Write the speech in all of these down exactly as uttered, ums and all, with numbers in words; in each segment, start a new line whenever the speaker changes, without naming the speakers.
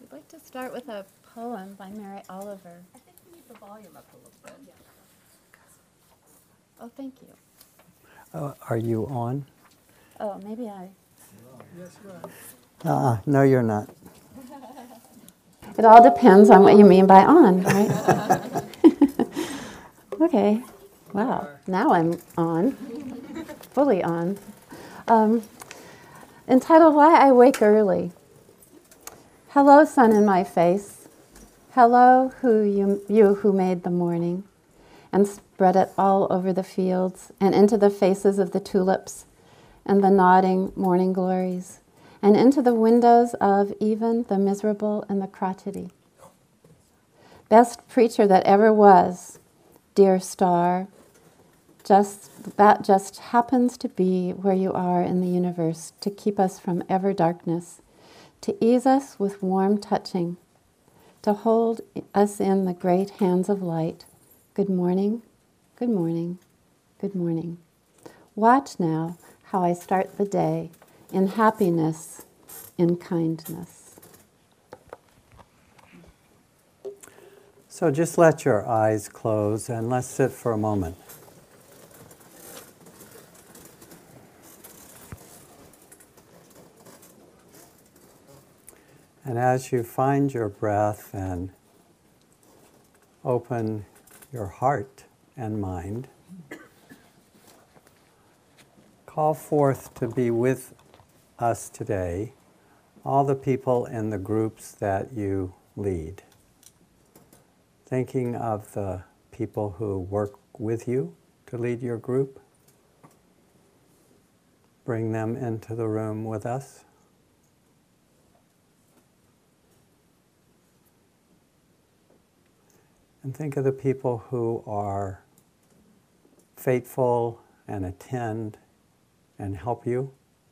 I'd like to start with a poem by Mary Oliver.
I think we need the volume up a little bit. Yeah.
Oh, thank you.
Uh, are you on?
Oh, maybe I...
Yes, you are.
Uh-uh, no, you're not.
It all depends on what you mean by on, right? Okay. Wow. Now I'm on. Fully on. Um, entitled Why I Wake Early. Hello, sun in my face. Hello, who you, you who made the morning and spread it all over the fields and into the faces of the tulips and the nodding morning glories and into the windows of even the miserable and the crotchety. Best preacher that ever was, dear star, just that just happens to be where you are in the universe to keep us from ever darkness, to ease us with warm touching, to hold us in the great hands of light. Good morning, good morning, good morning. Watch now how I start the day in happiness, in kindness.
So just let your eyes close and let's sit for a moment. And as you find your breath and open your heart and mind, call forth to be with us today all the people in the groups that you lead. Thinking of the people who work with you to lead your group, bring them into the room with us. And think of the people who are faithful and attend and help you.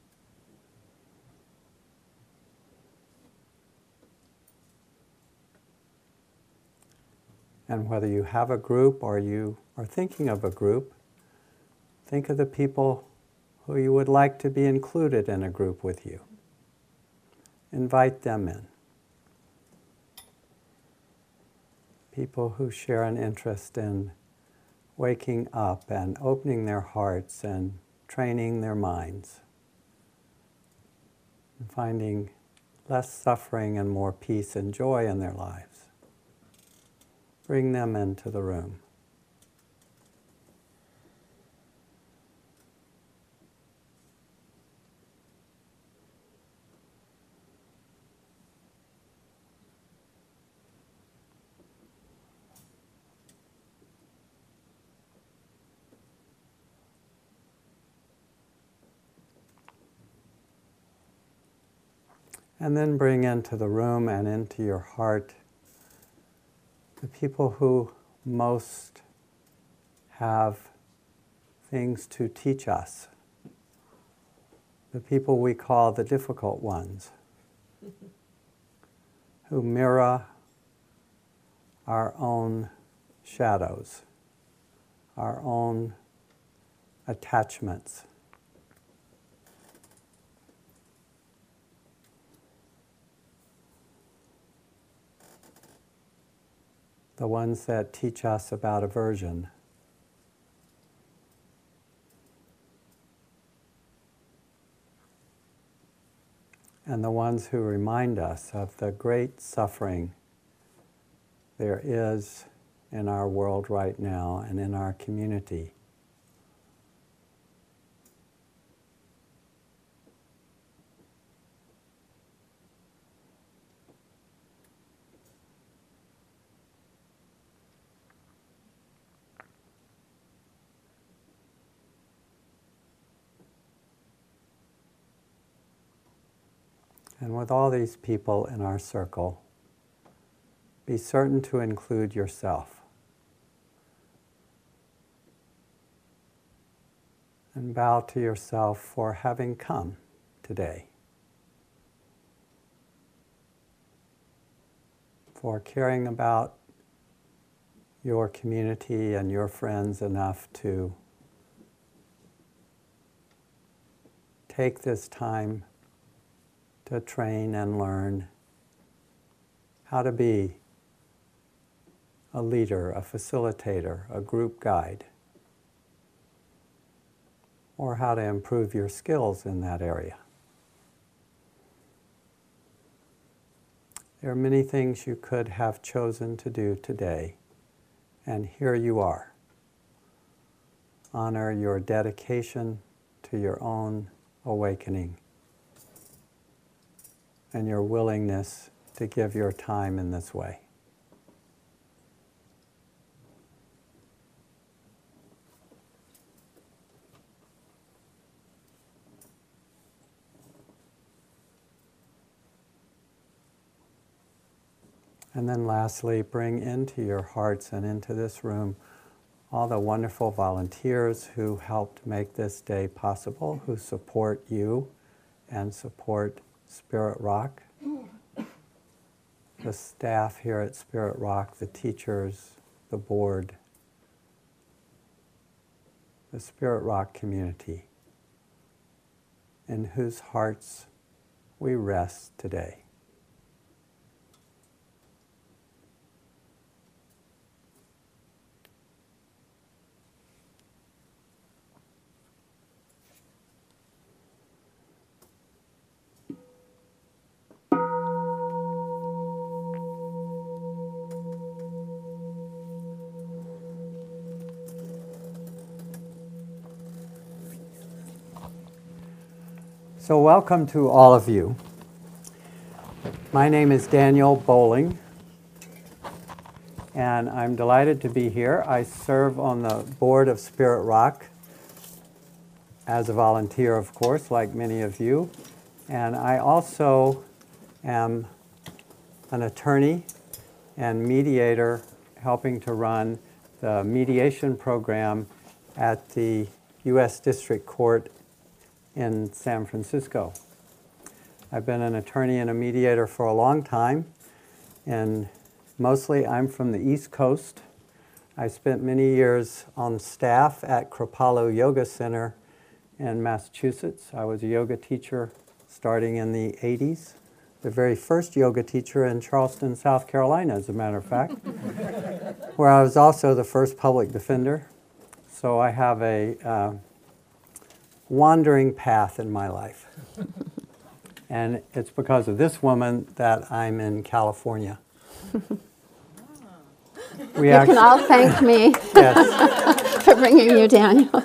And whether you have a group or you are thinking of a group, think of the people who you would like to be included in a group with you. Invite them in. People who share an interest in waking up and opening their hearts and training their minds, and finding less suffering and more peace and joy in their lives. Bring them into the room. And then bring into the room and into your heart the people who most have things to teach us. The people we call the difficult ones, who mirror our own shadows, our own attachments. The ones that teach us about aversion. And the ones who remind us of the great suffering there is in our world right now and in our community. And with all these people in our circle, be certain to include yourself. And bow to yourself for having come today. For caring about your community and your friends enough to take this time to train and learn how to be a leader, a facilitator, a group guide, or how to improve your skills in that area. There are many things you could have chosen to do today, and here you are. Honor your dedication to your own awakening and your willingness to give your time in this way. And then lastly, bring into your hearts and into this room all the wonderful volunteers who helped make this day possible, who support you and support Spirit Rock. The staff here at Spirit Rock, the teachers, the board, the Spirit Rock community, in whose hearts we rest today. So welcome to all of you. My name is Daniel Bowling, and I'm delighted to be here. I serve on the board of Spirit Rock as a volunteer, of course, like many of you. And I also am an attorney and mediator helping to run the mediation program at the U S District Court in San Francisco. I've been an attorney and a mediator for a long time, and mostly I'm from the East Coast. I spent many years on staff at Kripalu Yoga Center in Massachusetts. I was a yoga teacher starting in the eighties, the very first yoga teacher in Charleston, South Carolina, as a matter of fact, where I was also the first public defender. So I have a uh, wandering path in my life. And it's because of this woman that I'm in California. We
You can all thank me
yes.
for bringing you, Daniel.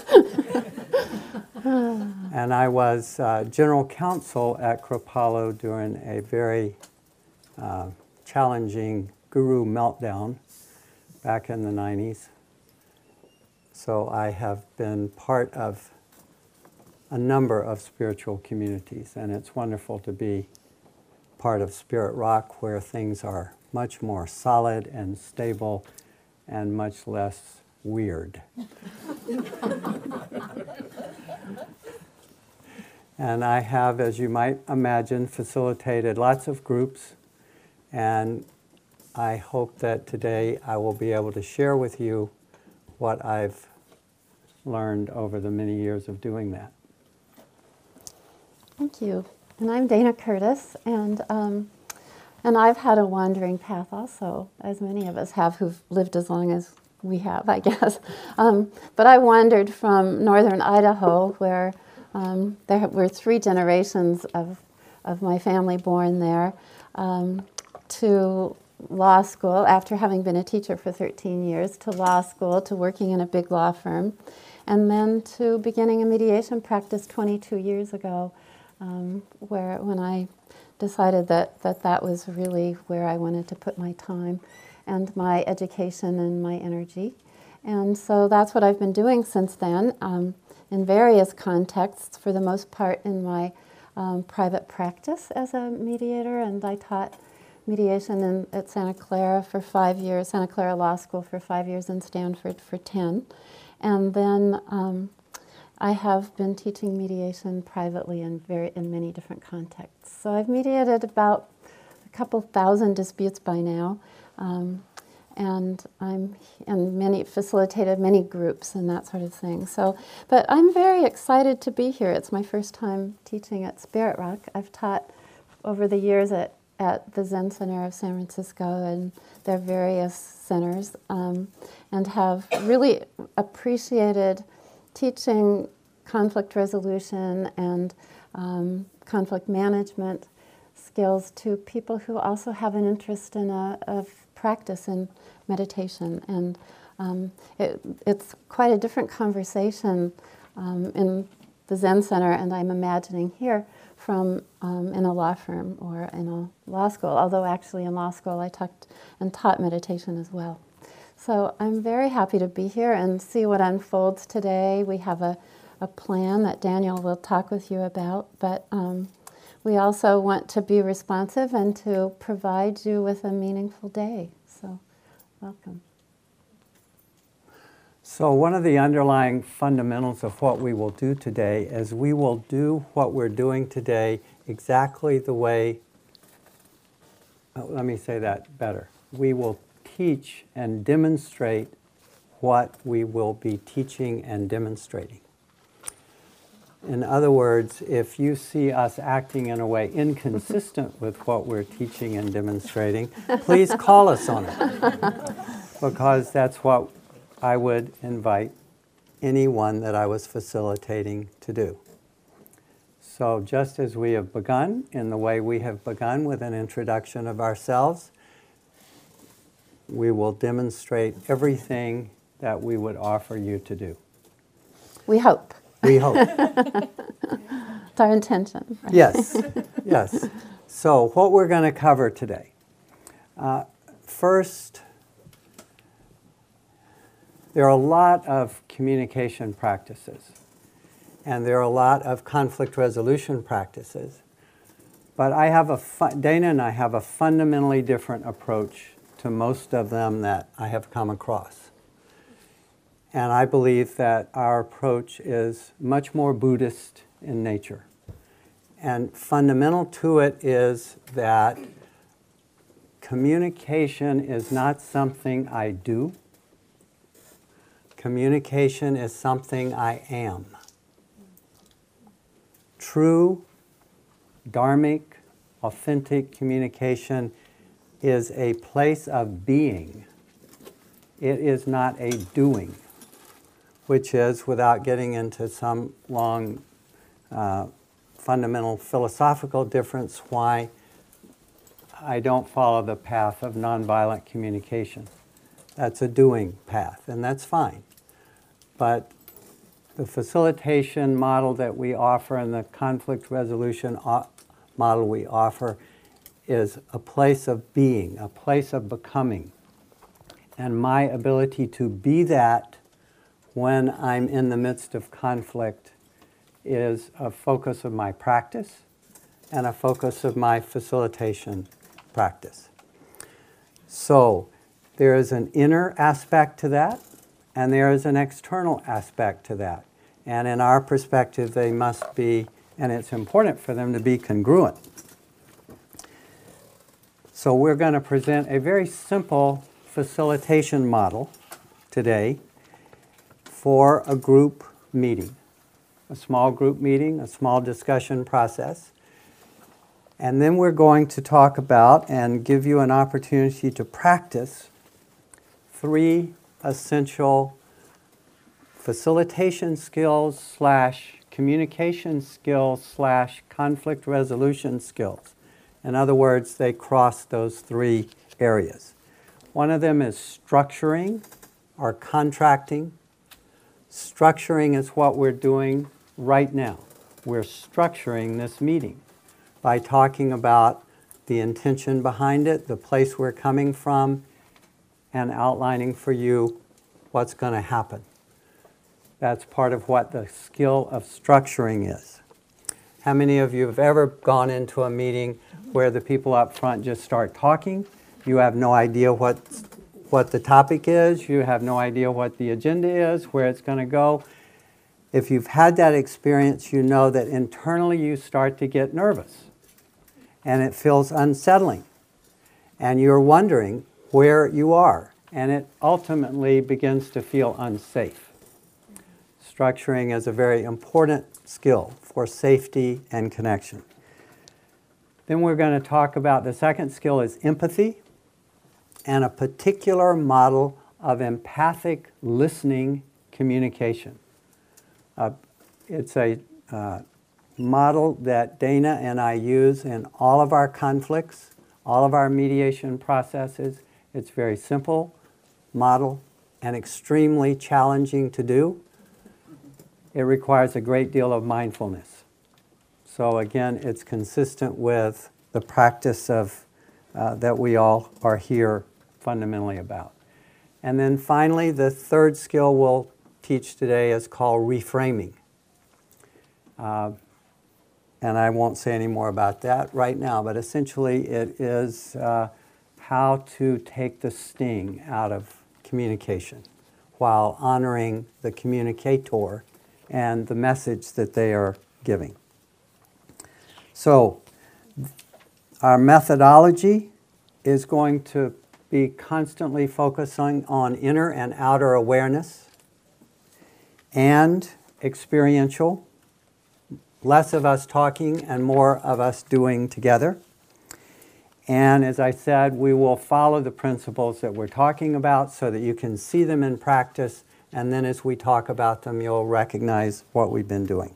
And I was uh, general counsel at Kripalu during a very uh, challenging guru meltdown back in the nineties. So I have been part of a number of spiritual communities, and it's wonderful to be part of Spirit Rock, where things are much more solid and stable and much less weird. And I have, as you might imagine, facilitated lots of groups, and I hope that today I will be able to share with you what I've learned over the many years of doing that.
Thank you. And I'm Dana Curtis, and um, and I've had a wandering path also, as many of us have who've lived as long as we have, I guess. Um, but I wandered from northern Idaho, where um, there were three generations of, of my family born there, um, to law school, after having been a teacher for thirteen years, to law school, to working in a big law firm, and then to beginning a mediation practice twenty-two years ago. Um, where when I decided that, that that was really where I wanted to put my time and my education and my energy. And so that's what I've been doing since then, um, in various contexts, for the most part in my um, private practice as a mediator. And I taught mediation in, at Santa Clara for five years, Santa Clara Law School for five years, and Stanford for ten. And then um, I have been teaching mediation privately in very in many different contexts. So I've mediated about a couple thousand disputes by now, um, and I'm and many facilitated many groups and that sort of thing. So, but I'm very excited to be here. It's my first time teaching at Spirit Rock. I've taught over the years at at the Zen Center of San Francisco and their various centers, um, and have really appreciated teaching conflict resolution and um, conflict management skills to people who also have an interest in a, a practice in meditation. And um, it, it's quite a different conversation um, in the Zen Center, and I'm imagining here, from um, in a law firm or in a law school, although actually in law school I talked and taught meditation as well. So I'm very happy to be here and see what unfolds today. We have a, a plan that Daniel will talk with you about, but um, we also want to be responsive and to provide you with a meaningful day. So welcome.
So one of the underlying fundamentals of what we will do today is we will do what we're doing today exactly the way, oh, let me say that better. We will teach and demonstrate what we will be teaching and demonstrating. In other words, if you see us acting in a way inconsistent with what we're teaching and demonstrating, please call us on it, because that's what I would invite anyone that I was facilitating to do. So just as we have begun in the way we have begun with an introduction of ourselves, we will demonstrate everything that we would offer you to do.
We hope.
We hope.
It's our intention. Right?
Yes, yes. So what we're going to cover today. Uh, first, there are a lot of communication practices, and there are a lot of conflict resolution practices. But I have a fu- Dana and I have a fundamentally different approach to most of them that I have come across. And I believe that our approach is much more Buddhist in nature. And fundamental to it is that communication is not something I do. Communication is something I am. True, dharmic, authentic communication is a place of being. It is not a doing, which is, without getting into some long uh, fundamental philosophical difference, why I don't follow the path of nonviolent communication. That's a doing path, and that's fine. But the facilitation model that we offer and the conflict resolution o- model we offer is a place of being, a place of becoming. And my ability to be that when I'm in the midst of conflict is a focus of my practice and a focus of my facilitation practice. So there is an inner aspect to that, and there is an external aspect to that. And in our perspective, they must be, and it's important for them to be congruent. So we're going to present a very simple facilitation model today for a group meeting, a small group meeting, a small discussion process. And then we're going to talk about and give you an opportunity to practice three essential facilitation skills slash communication skills slash conflict resolution skills. In other words, they cross those three areas. One of them is structuring or contracting. Structuring is what we're doing right now. We're structuring this meeting by talking about the intention behind it, the place we're coming from, and outlining for you what's going to happen. That's part of what the skill of structuring is. How many of you have ever gone into a meeting where the people up front just start talking? You have no idea what, what the topic is. You have no idea what the agenda is, where it's going to go. If you've had that experience, you know that internally you start to get nervous. And it feels unsettling. And you're wondering where you are. And it ultimately begins to feel unsafe. Structuring is a very important skill for safety and connection. Then we're going to talk about the second skill is empathy and a particular model of empathic listening communication. Uh, it's a uh, model that Dana and I use in all of our conflicts, all of our mediation processes. It's very simple model and extremely challenging to do. It requires a great deal of mindfulness. So again, it's consistent with the practice of uh, that we all are here fundamentally about. And then finally, the third skill we'll teach today is called reframing. Uh, and I won't say any more about that right now, but essentially it is uh, how to take the sting out of communication while honoring the communicator and the message that they are giving. So, our methodology is going to be constantly focusing on inner and outer awareness and experiential, less of us talking and more of us doing together. And as I said, we will follow the principles that we're talking about so that you can see them in practice, and then as we talk about them, you'll recognize what we've been doing.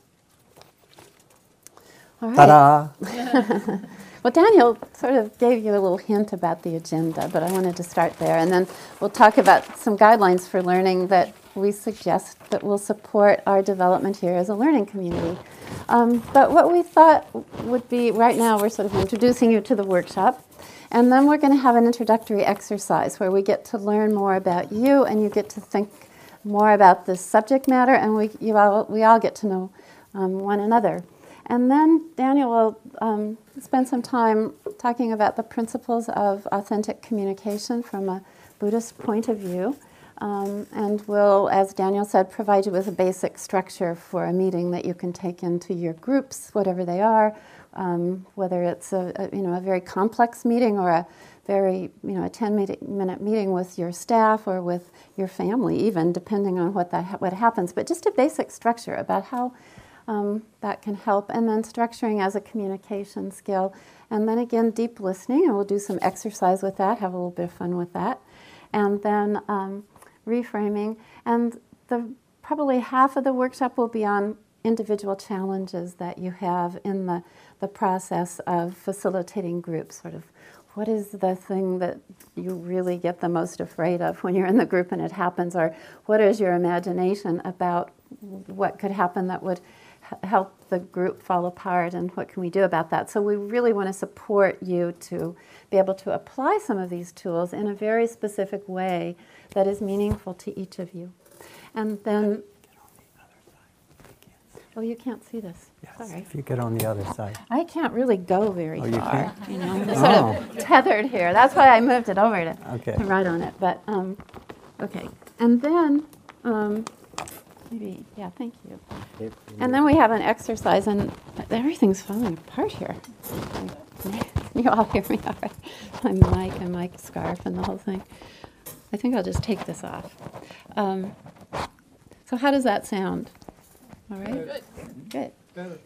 All right.
Ta-da!
Well, Daniel sort of gave you a little hint about the agenda, but I wanted to start there. And then we'll talk about some guidelines for learning that we suggest that will support our development here as a learning community. Um, but what we thought would be, right now we're sort of introducing you to the workshop, and then we're going to have an introductory exercise where we get to learn more about you and you get to think more about this subject matter, and we, you all, we all get to know um, one another. And then Daniel will um, spend some time talking about the principles of authentic communication from a Buddhist point of view. Um, and will, as Daniel said, provide you with a basic structure for a meeting that you can take into your groups, whatever they are, um, whether it's a, a, you know, a very complex meeting or a very, you know, a ten-minute meeting with your staff or with your family even, depending on what, that ha- what happens. But just a basic structure about how Um, that can help, and then structuring as a communication skill, and then again deep listening, and we'll do some exercise with that, have a little bit of fun with that, and then um, reframing, and the probably half of the workshop will be on individual challenges that you have in the, the process of facilitating groups, sort of what is the thing that you really get the most afraid of when you're in the group and it happens, or what is your imagination about what could happen that would help the group fall apart, and what can we do about that? So we really want to support you to be able to apply some of these tools in a very specific way that is meaningful to each of you. And then, oh, you can't see this.
Yes,
Sorry.
if you get on the other side.
I can't really go very
Oh, you
far.
can't?
You know, I'm sort
Oh.
of tethered here. That's why I moved it over to,
Okay.
to write on it. But um, okay, and then um, maybe yeah, thank you. And then we have an exercise, and everything's falling apart here. Can you all hear me all right? My mic and my scarf and the whole thing. I think I'll just take this off. Um, so how does that sound? All right? Good. Good.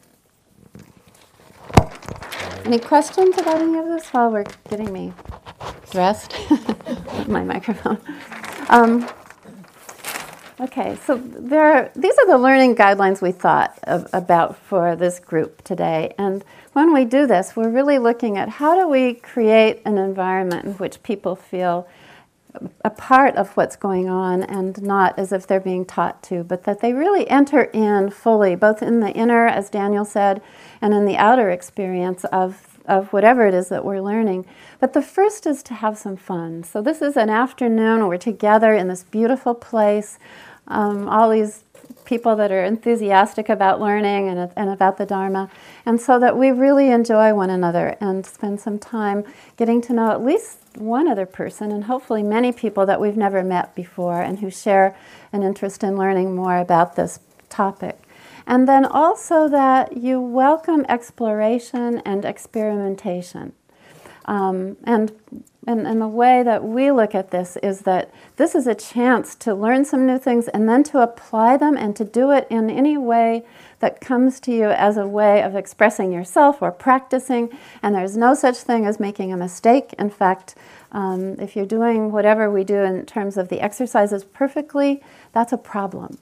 Any questions about any of this while we're getting me dressed? My microphone. Um, Okay, so there are, these are the learning guidelines we thought of, about for this group today. And when we do this, we're really looking at how do we create an environment in which people feel a part of what's going on and not as if they're being taught to, but that they really enter in fully, both in the inner, as Daniel said, and in the outer experience of of whatever it is that we're learning. But the first is to have some fun. So this is an afternoon, we're together in this beautiful place, um, all these people that are enthusiastic about learning and, and about the Dharma, and so that we really enjoy one another and spend some time getting to know at least one other person, and hopefully many people that we've never met before and who share an interest in learning more about this topic. And then also that you welcome exploration and experimentation. Um, and, and, and the way that we look at this is that this is a chance to learn some new things and then to apply them and to do it in any way that comes to you as a way of expressing yourself or practicing, and there's no such thing as making a mistake. In fact, um, if you're doing whatever we do in terms of the exercises perfectly, that's a problem.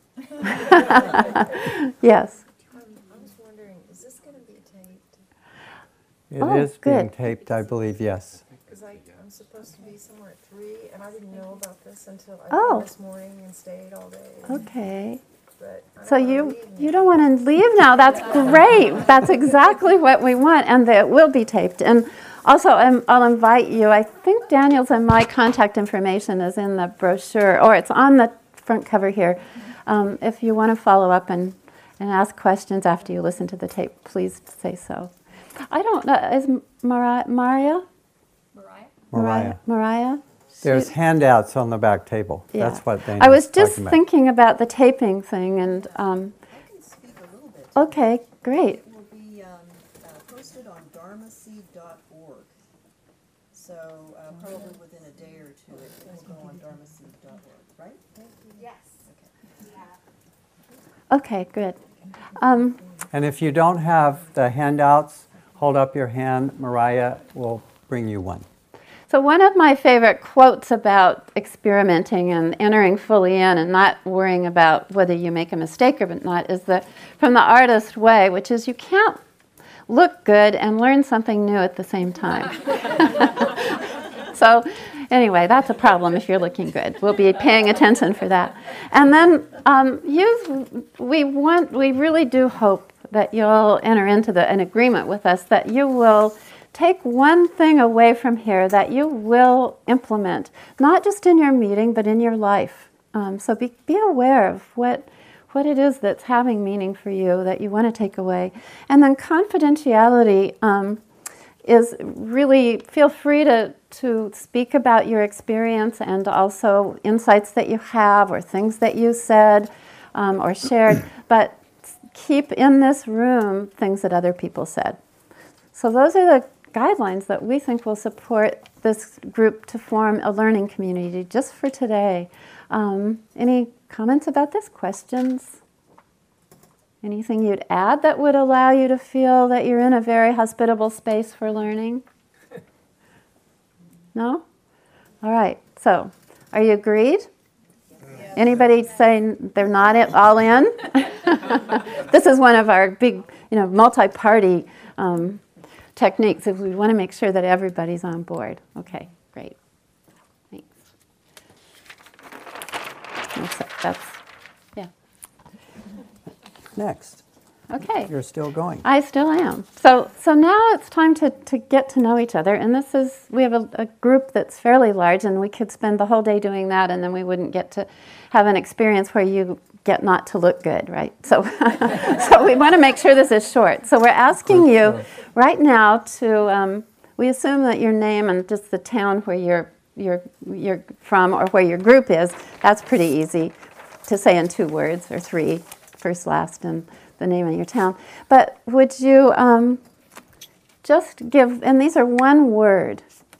Yes?
Um, I was wondering, is this going to be taped?
It
Oh,
is being
good.
taped, I believe, yes.
Because I'm supposed to be somewhere at three, and I didn't know about this until I
Oh.
came this morning and stayed all day.
Okay.
But I don't
So
wanna
you
leave
you
now.
don't want to leave now. That's great. That's exactly what we want, and it will be taped. And also, um, I'll invite you. I think Daniel's and my contact information is in the brochure, or it's on the front cover here. Um, if you want to follow up and, and ask questions after you listen to the tape, please say so. I don't know. Is Mariah? Mariah?
Mariah?
Mariah.
Mariah?
There's handouts on the back table.
Yeah.
That's what they
I was just
talking about.
thinking about the taping thing, and um,
I can speak a little bit.
okay, great.
It will be um, uh, posted on dharma seed dot org. So uh, probably within a day or two, it will go on dharma seed dot org, right?
Yes.
Okay, good. Um,
And if you don't have the handouts, hold up your hand. Mariah will bring you one.
So one of my favorite quotes about experimenting and entering fully in and not worrying about whether you make a mistake or not is the, from The Artist Way, which is you can't look good and learn something new at the same time. So anyway, that's a problem if you're looking good. We'll be paying attention for that. And then um, use, we want, we really do hope that you'll enter into the, an agreement with us that you will take one thing away from here that you will implement, not just in your meeting, but in your life. Um, so be, be aware of what, what it is that's having meaning for you that you want to take away. And then confidentiality um, is really, feel free to, to speak about your experience and also insights that you have or things that you said um, or shared, but keep in this room things that other people said. So those are the guidelines that we think will support this group to form a learning community just for today. Um, any comments about this? Questions? Anything you'd add that would allow you to feel that you're in a very hospitable space for learning? No? All right. So, are you agreed? Yeah. Anybody saying they're not it, all in? This is one of our big, you know, multi-party um, techniques if we want to make sure that everybody's on board. Okay, great. Thanks. That's, that's yeah.
Next.
Okay.
You're still going.
I still am. So so now it's time to, to get to know each other. And this is, we have a, a group that's fairly large, and we could spend the whole day doing that, and then we wouldn't get to have an experience where you get not to look good, right? So, so we want to make sure this is short. So we're asking you right now to, um, we assume that your name and just the town where you're, you're, you're from or where your group is, that's pretty easy to say in two words or three, first, last, and the name of your town. But would you um, just give, and these are one word,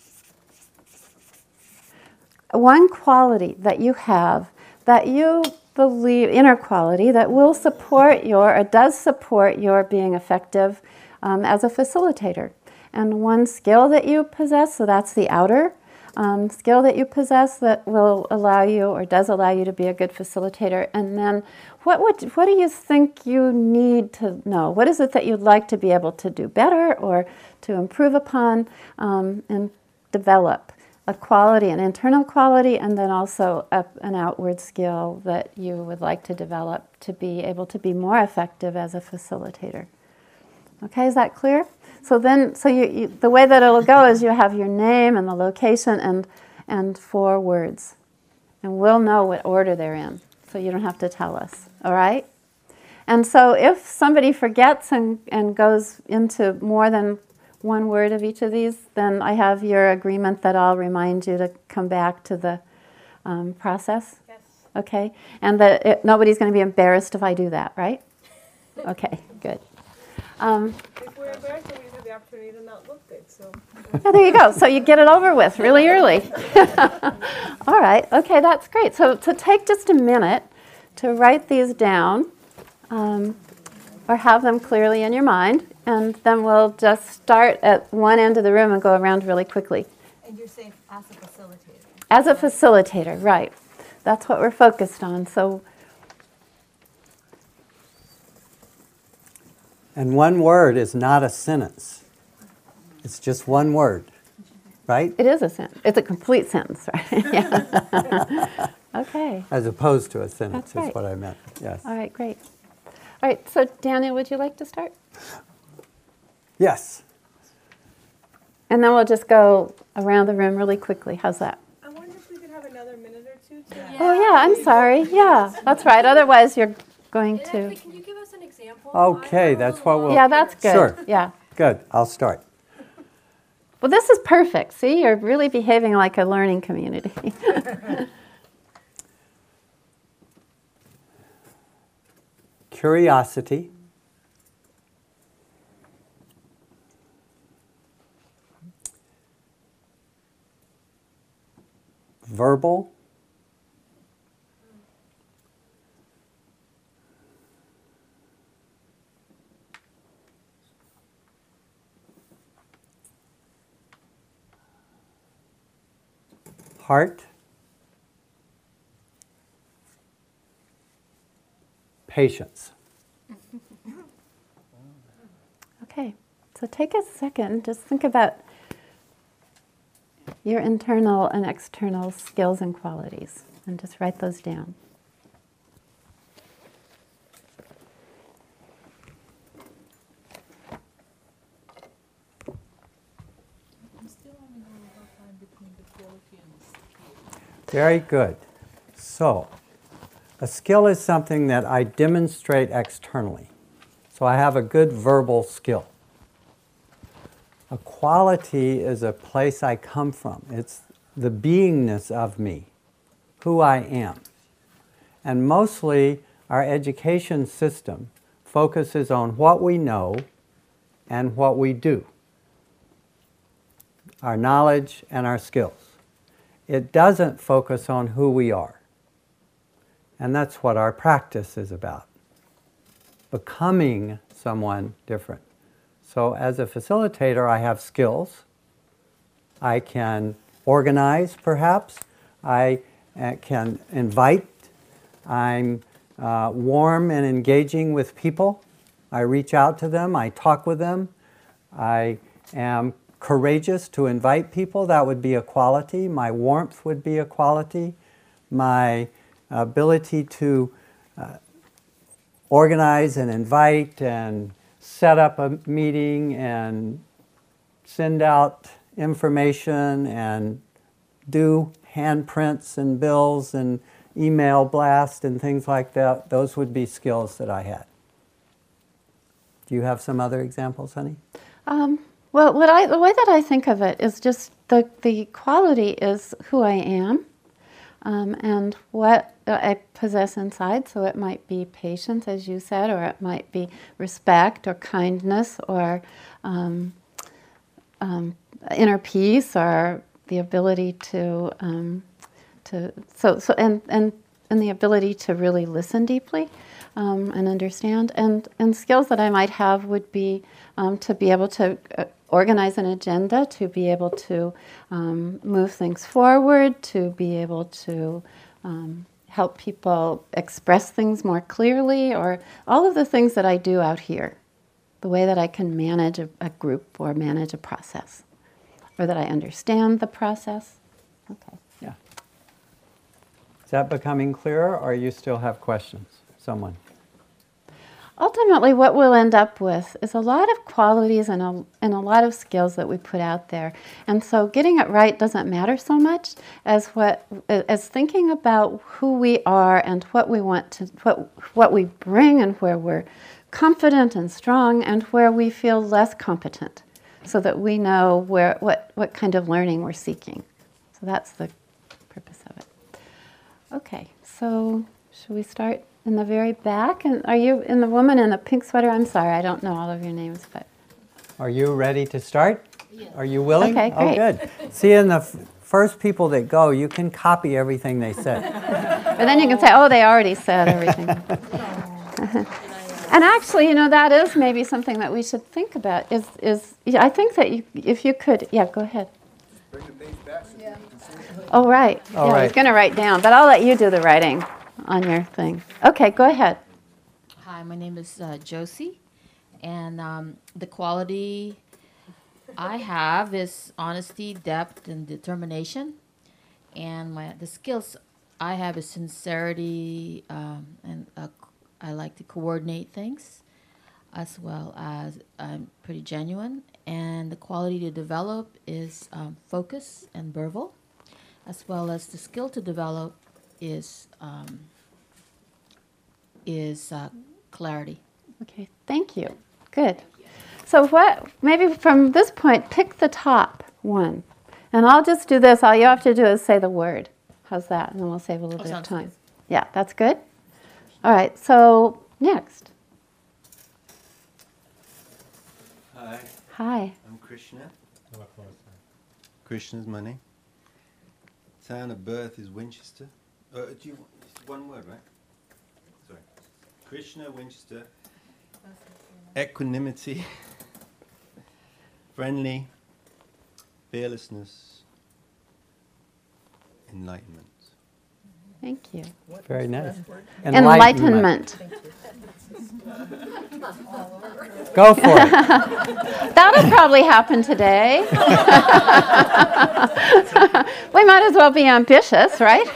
one quality that you have that you believe, inner quality, that will support your, or does support your being effective um, as a facilitator. And one skill that you possess, so that's the outer um, skill that you possess that will allow you, or does allow you to be a good facilitator. And then what would, what do you think you need to know? What is it that you'd like to be able to do better or to improve upon um, and develop? A quality, an internal quality, and then also a, an outward skill that you would like to develop to be able to be more effective as a facilitator. Okay, is that clear? So then, so you, you, the way that it'll go is you have your name and the location and and four words, and we'll know what order they're in, so you don't have to tell us. All right? And so if somebody forgets and and goes into more than one word of each of these, then I have your agreement that I'll remind you to come back to the um, process.
Yes.
Okay? And that it, nobody's going to be embarrassed if I do that, right? Okay, good. Um,
If we're embarrassed, then we have the opportunity to not look good, so.
yeah, there you go. So you get it over with really early. All right. Okay, that's great. So to take just a minute to write these down. Um, or have them clearly in your mind, and then we'll just start at one end of the room and go around really quickly.
And you're saying as a facilitator?
As a facilitator, right. That's what we're focused on. So,
And one word is not a sentence. It's just one word, right?
it is a sentence. It's a complete sentence, right? Yeah. Okay.
As opposed to a sentence
That's right.
is what I meant, yes.
All right, great. All right, so Daniel, would you like to start?
Yes.
And then we'll just go around the room really quickly. How's that?
I wonder if we could have another minute or two to.
Oh, yeah, I'm sorry. Yeah, that's right. Otherwise, you're going
And
to.
actually, can you give us an example?
Okay,
I have a
that's
little
what we'll-
Yeah, that's good.
Sure.
Yeah.
Good, I'll start.
Well, this is perfect. See, you're really behaving like a learning community.
Curiosity. Verbal. Heart. Patience.
Okay, so take a second. Just think about your internal and external skills and qualities, and just write those down.
I'm still having a little hard time between the quality and the skill.
Very good. So, a skill is something that I demonstrate externally. So I have a good verbal skill. A quality is a place I come from. It's the beingness of me, who I am. And mostly our education system focuses on what we know and what we do, our knowledge and our skills. It doesn't focus on who we are. And that's what our practice is about, becoming someone different. So as a facilitator, I have skills. I can organize, perhaps. I uh, can invite. I'm uh, warm and engaging with people. I reach out to them. I talk with them. I am courageous to invite people. That would be a quality. My warmth would be a quality. My ability to uh, organize and invite and set up a meeting and send out information and do handprints and bills and email blast and things like that, those would be skills that I had. Do you have some other examples, honey?
Um, well, what I, the way that I think of it is just the, the quality is who I am. Um, and what I possess inside, so it might be patience, as you said, or it might be respect or kindness or um, um, inner peace or the ability to um, to so so and, and and the ability to really listen deeply um, and understand. And and skills that I might have would be um, to be able to uh, organize an agenda, to be able to um, move things forward, to be able to um, help people express things more clearly, or all of the things that I do out here, the way that I can manage a, a group or manage a process, or that I understand the process. Okay.
Yeah. Is that becoming clearer, or you still have questions? Someone?
Ultimately, what we'll end up with is a lot of qualities and a, and a lot of skills that we put out there. And so getting it right doesn't matter so much as what as thinking about who we are and what we want to what what we bring and where we're confident and strong and where we feel less competent, so that we know where what, what kind of learning we're seeking. So that's the purpose of it. Okay, so should we start in the very back? And are you in the woman in the pink sweater? I'm sorry, I don't know all of your names, but
Are you ready to start? Yes. Are you willing?
Okay,
Oh,
great.
good. See, in the f- first people that go, you can copy everything they said.
but then you can say, oh, they already said everything. And actually, you know, that is maybe something that we should think about. Is is yeah, I think that you, if you could, yeah, go ahead.
Bring the page back so
Yeah.
you can see it.
Oh, right.
Oh,
yeah, I was
right.
going to write down, but I'll let you do the writing on your thing. Okay, go ahead.
Hi, my name is uh, Josie, and um, the quality I have is honesty, depth, and determination. And my the skills I have is sincerity, um, and uh, I like to coordinate things, as well as I'm pretty genuine. And the quality to develop is um, focus and verbal, as well as the skill to develop is um, is uh, clarity.
Okay, thank you. Good. So what, maybe from this point, pick the top one. And I'll just do this. All you have to do is say the word. How's that? And then we'll save a little
Oh,
bit of
sounds
time.
good.
Yeah, that's good? All right, so next.
Hi,
Hi.
I'm Krishna. Krishna's my name. Town of birth is Winchester. Uh, do you, it's one word, right? Sorry. Krishna, Winchester. Equanimity. Friendly. Fearlessness. Enlightenment.
Thank you.
What
Very
was the
nice.
last word?
Enlightenment.
Go for it.
That'll probably happen today. We might as well be ambitious, right?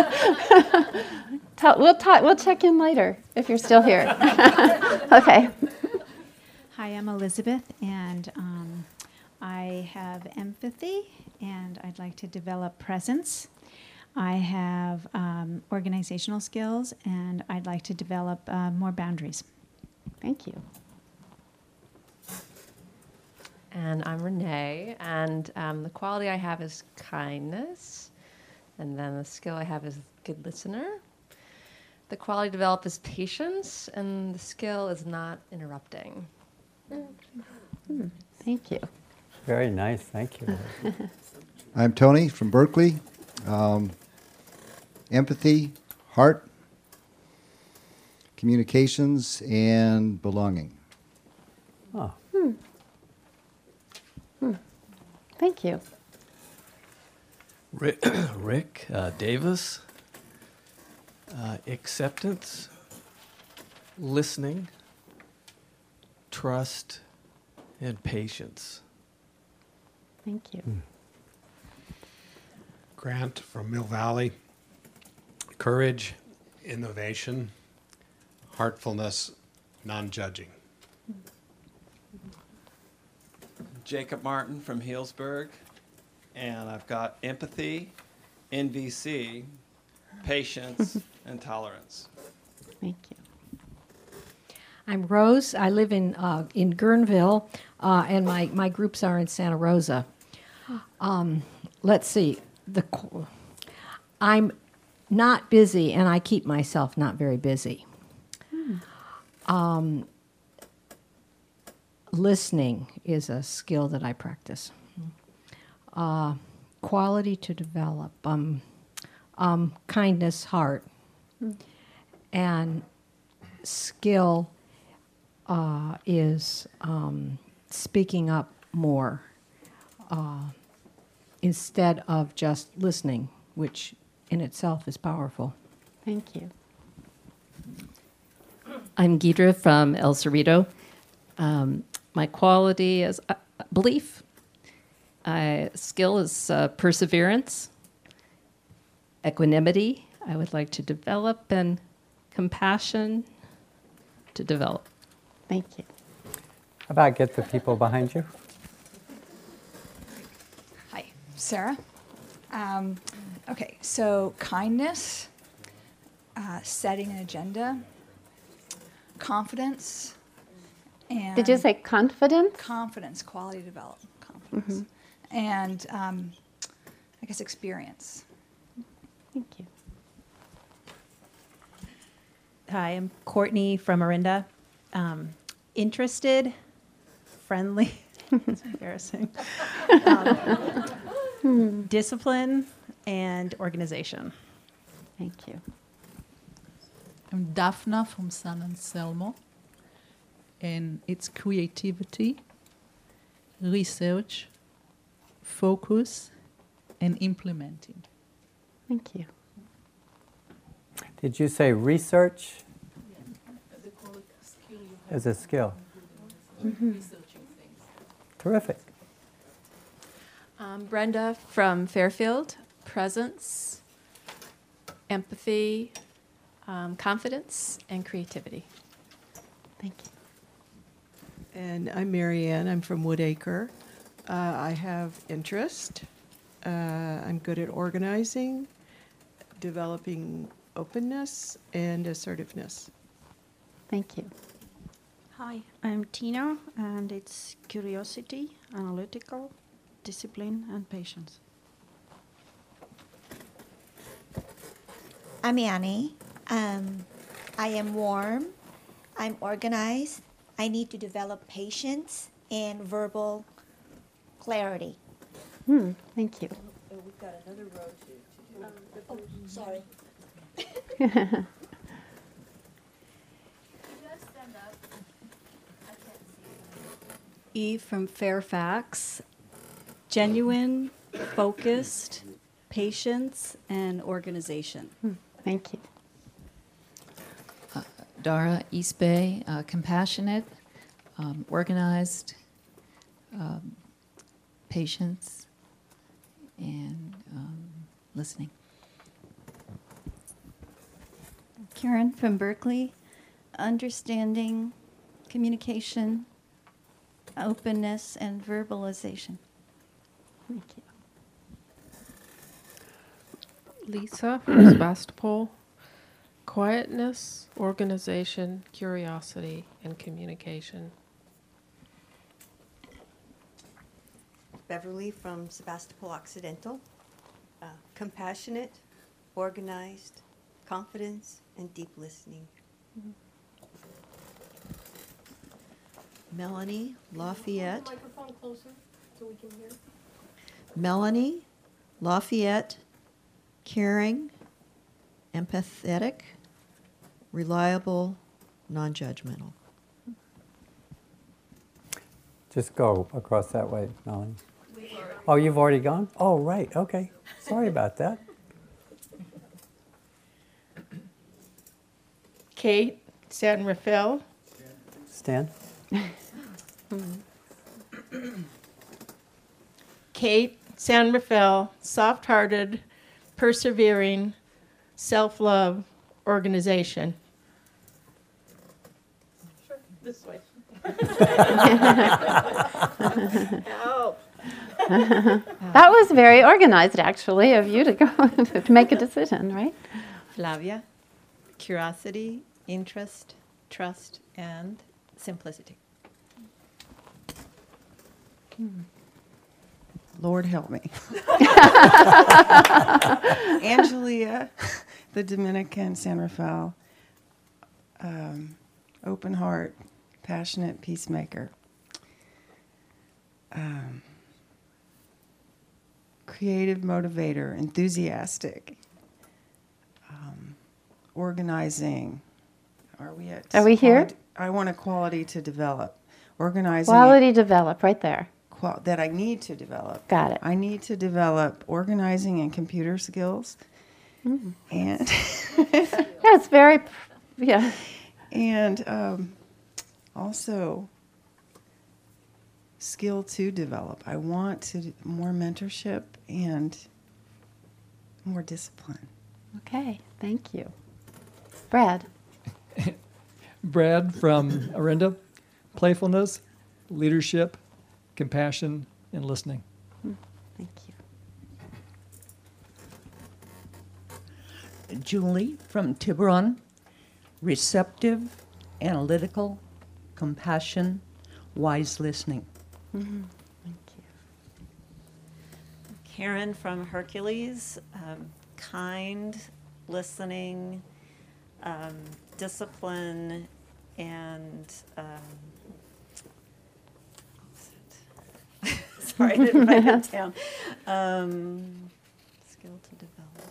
Tell- we'll talk. We'll check in later if you're still here. Okay.
Hi, I'm Elizabeth, and um, I have empathy, and I'd like to develop presence. I have um, organizational skills, and I'd like to develop uh, more boundaries.
Thank you.
And I'm Renee, and um, the quality I have is kindness, and then the skill I have is good listener. The quality developed is patience, and the skill is not interrupting.
Hmm, thank you.
Very nice. Thank you.
I'm Tony from Berkeley. Um, empathy, heart, communications, and belonging.
Oh,
Thank you.
Rick, Rick uh, Davis, uh, acceptance, listening, trust, and patience.
Thank you.
Grant from Mill Valley. Courage, innovation, heartfulness, non-judging.
Jacob Martin from Healdsburg, and I've got empathy, N V C, patience, and tolerance.
Thank you.
I'm Rose. I live in uh, in Guerneville, uh, and my, my groups are in Santa Rosa. Um, let's see. The qu- I'm not busy, and I keep myself not very busy. Um, listening is a skill that I practice. Uh, quality to develop. Um, um, kindness, heart, and skill uh, is um, speaking up more uh, instead of just listening, which in itself is powerful.
Thank you.
I'm Gidra from El Cerrito. Um, my quality is uh, belief. Uh, skill is uh, perseverance. Equanimity, I would like to develop, and compassion to develop.
Thank you.
how about get the people behind you?
Hi, Sarah. Um, okay, so kindness, uh, setting an agenda, confidence, and
Did you say confidence?
confidence, quality development, confidence, and um, I guess experience.
Thank you.
Hi, I'm Courtney from Orinda. Um, interested, friendly, it's embarrassing, um, discipline, and organization.
Thank you.
I'm Daphna from San Anselmo. and it's creativity, research, focus, and implementing.
Thank you.
Did you say research as a skill?
Mm-hmm.
Terrific.
Um, Brenda from Fairfield, presence, empathy, um, confidence, and creativity.
Thank you.
And I'm Mary Ann. I'm from Woodacre. Uh, I have interest. Uh, I'm good at organizing, developing openness, and assertiveness.
Thank you.
Hi, I'm Tina, and it's curiosity, analytical, discipline, and patience.
I'm Annie. Um, I am warm. I'm organized. I need to develop patience and verbal clarity.
Hmm, thank you.
Oh, we've got another row to, to do.
Oh, sorry.
E from Fairfax, genuine, focused, patience, and organization.
Hmm, thank you.
Uh, Dara, East Bay, uh, compassionate, um, organized, um, patience, and um, listening.
Karen from Berkeley, understanding, communication, openness, and verbalization.
Thank you.
Lisa from Sebastopol, quietness, organization, curiosity, and communication.
Beverly from Sebastopol Occidental, uh, compassionate, organized, confidence, and deep listening.
Mm-hmm.
Melanie Lafayette.
Microphone closer so we can hear.
Melanie Lafayette, caring, empathetic, reliable, non-judgmental.
Just go across that way, Melanie. Oh, you've already gone? Oh, right. Okay. Sorry about that.
Kate San Rafael.
Stan?
Kate San Rafael, soft-hearted, persevering, self-love organization. Sure, this way.
Help. That was very organized, actually, of you to go to make a decision, right?
Flavia, curiosity, interest, trust, and simplicity.
Hmm.
Lord help me. Angelia, the Dominican, San Rafael, um, open heart, passionate peacemaker, um, creative motivator, enthusiastic, um, organizing. Are we at?
Are we here?
Quality, I want a quality to develop. Organizing.
Quality develop, right there.
Qual- that I need to develop.
Got it.
I need to develop organizing and computer skills.
Mm.
And
yeah, it's very, yeah.
And um, also skill to develop. I want to do more mentorship and more discipline.
Okay, thank you. Brad.
Brad from Orinda, playfulness, leadership, compassion, and listening.
Thank you.
Julie from Tiburon, receptive, analytical, compassion, wise listening.
Mm-hmm. Thank you.
Karen from Hercules, um, kind, listening, um, discipline, and um, sorry, I didn't write it down. Um, skill to develop.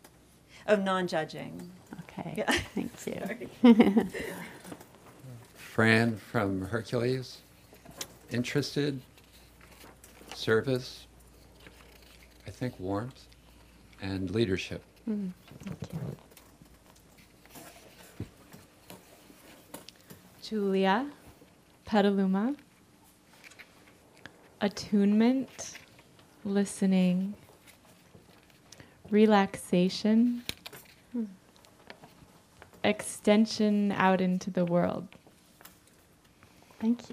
Oh, non-judging.
Okay.
Yeah.
Thank you.
Fran from Hercules. Interested, service, I think warmth, and leadership.
Mm, thank you.
Julia, Petaluma, attunement, listening, relaxation,
Hmm.
extension out into the world.
Thank you.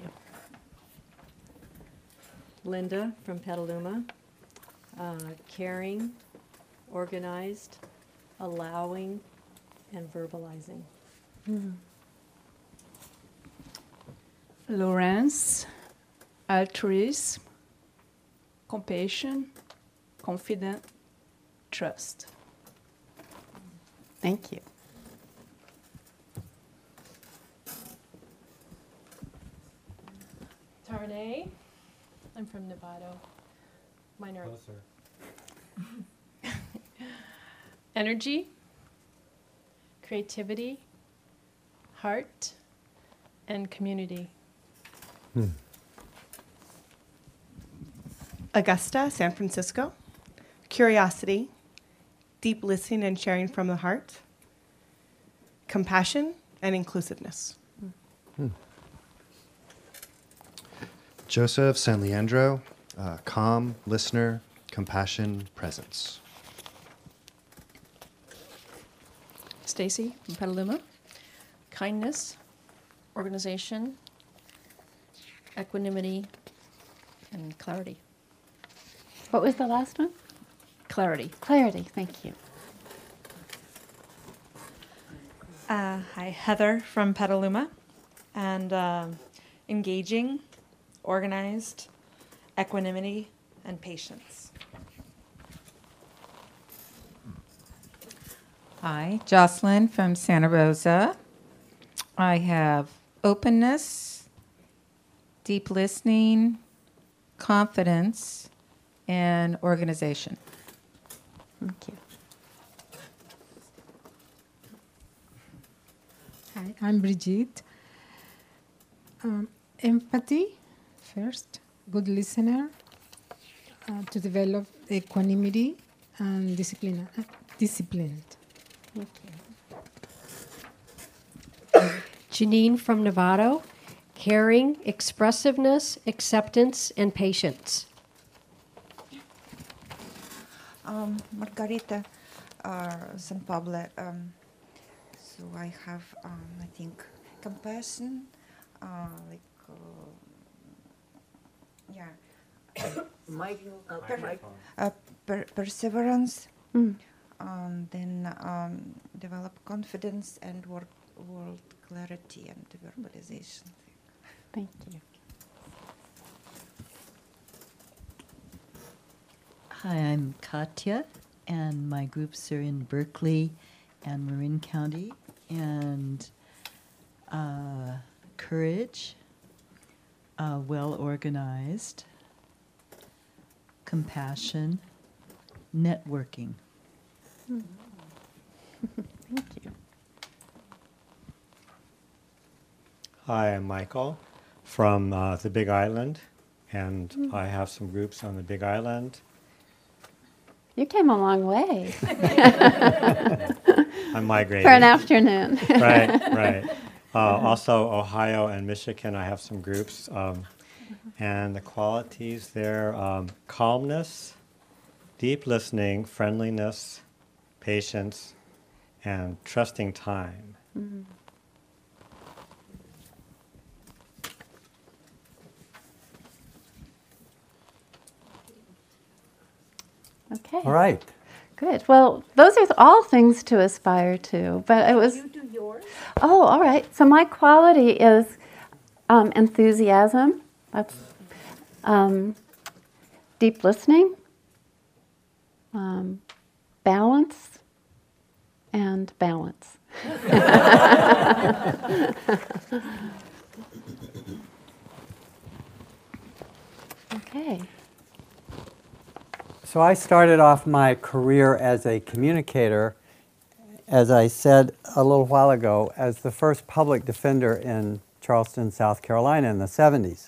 Linda from Petaluma, uh, caring, organized, allowing, and verbalizing.
Hmm.
Lawrence, altruism, compassion, confident, trust.
Thank you.
Tarnay, I'm from Novato. Mine are energy, creativity, heart, and community.
Hmm.
Augusta, San Francisco. Curiosity, deep listening and sharing from the heart. Compassion and inclusiveness.
Hmm.
Joseph San Leandro, uh, calm, listener, compassion, presence.
Stacy from Petaluma. Kindness, organization, equanimity, and clarity.
What was the last one?
Clarity.
Clarity, thank you.
Uh, hi, Heather from Petaluma. And um engaging, organized, equanimity, and patience.
Hi, Jocelyn from Santa Rosa. I have openness, deep listening, confidence, and organization.
Thank you.
Hi, I'm Brigitte. Um, empathy, first, good listener, uh, to develop equanimity and discipline, uh, disciplined.
Thank you.
Janine from Novato, caring, expressiveness, acceptance, and patience.
Um, Margarita, uh, San Pablo. Um, so I have, um, I think, compassion, uh, like, uh, yeah,
Mic- uh,
per-
microphone.
uh, per- perseverance,
Mm.
um, then um, develop confidence and work, world clarity and verbalization.
Thank you.
Hi, I'm Katya, and my groups are in Berkeley and Marin County, and uh, courage, uh, well organized, compassion, networking.
Thank you.
Hi, I'm Michael from uh, the Big Island, and
Mm.
I have some groups on the Big Island.
You came a long way.
I'm migrating.
For an afternoon.
Right, right. Uh, also, Ohio and Michigan, I have some groups. Um, and the qualities there, um, calmness, deep listening, friendliness, patience, and trusting time.
Mhm. Okay.
All right.
Good. Well, those are all things to aspire to, but it was.
You do yours?
Oh, all right. So my quality is um, enthusiasm. That's um, deep listening, um, balance, and balance. Okay.
So I started off my career as a communicator, as I said a little while ago, as the first public defender in Charleston, South Carolina in the seventies.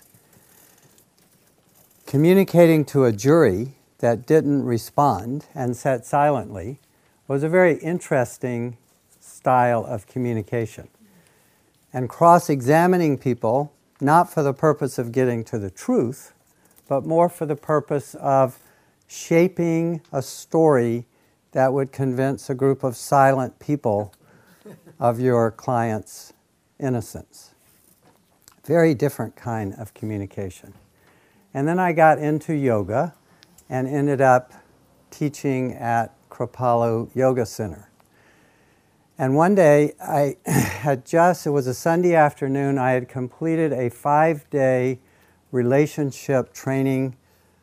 Communicating to a jury that didn't respond and sat silently was a very interesting style of communication. And cross-examining people, not for the purpose of getting to the truth, but more for the purpose of shaping a story that would convince a group of silent people of your client's innocence. Very different kind of communication. And then I got into yoga and ended up teaching at Kripalu Yoga Center. And one day I had just, it was a Sunday afternoon, I had completed a five-day relationship training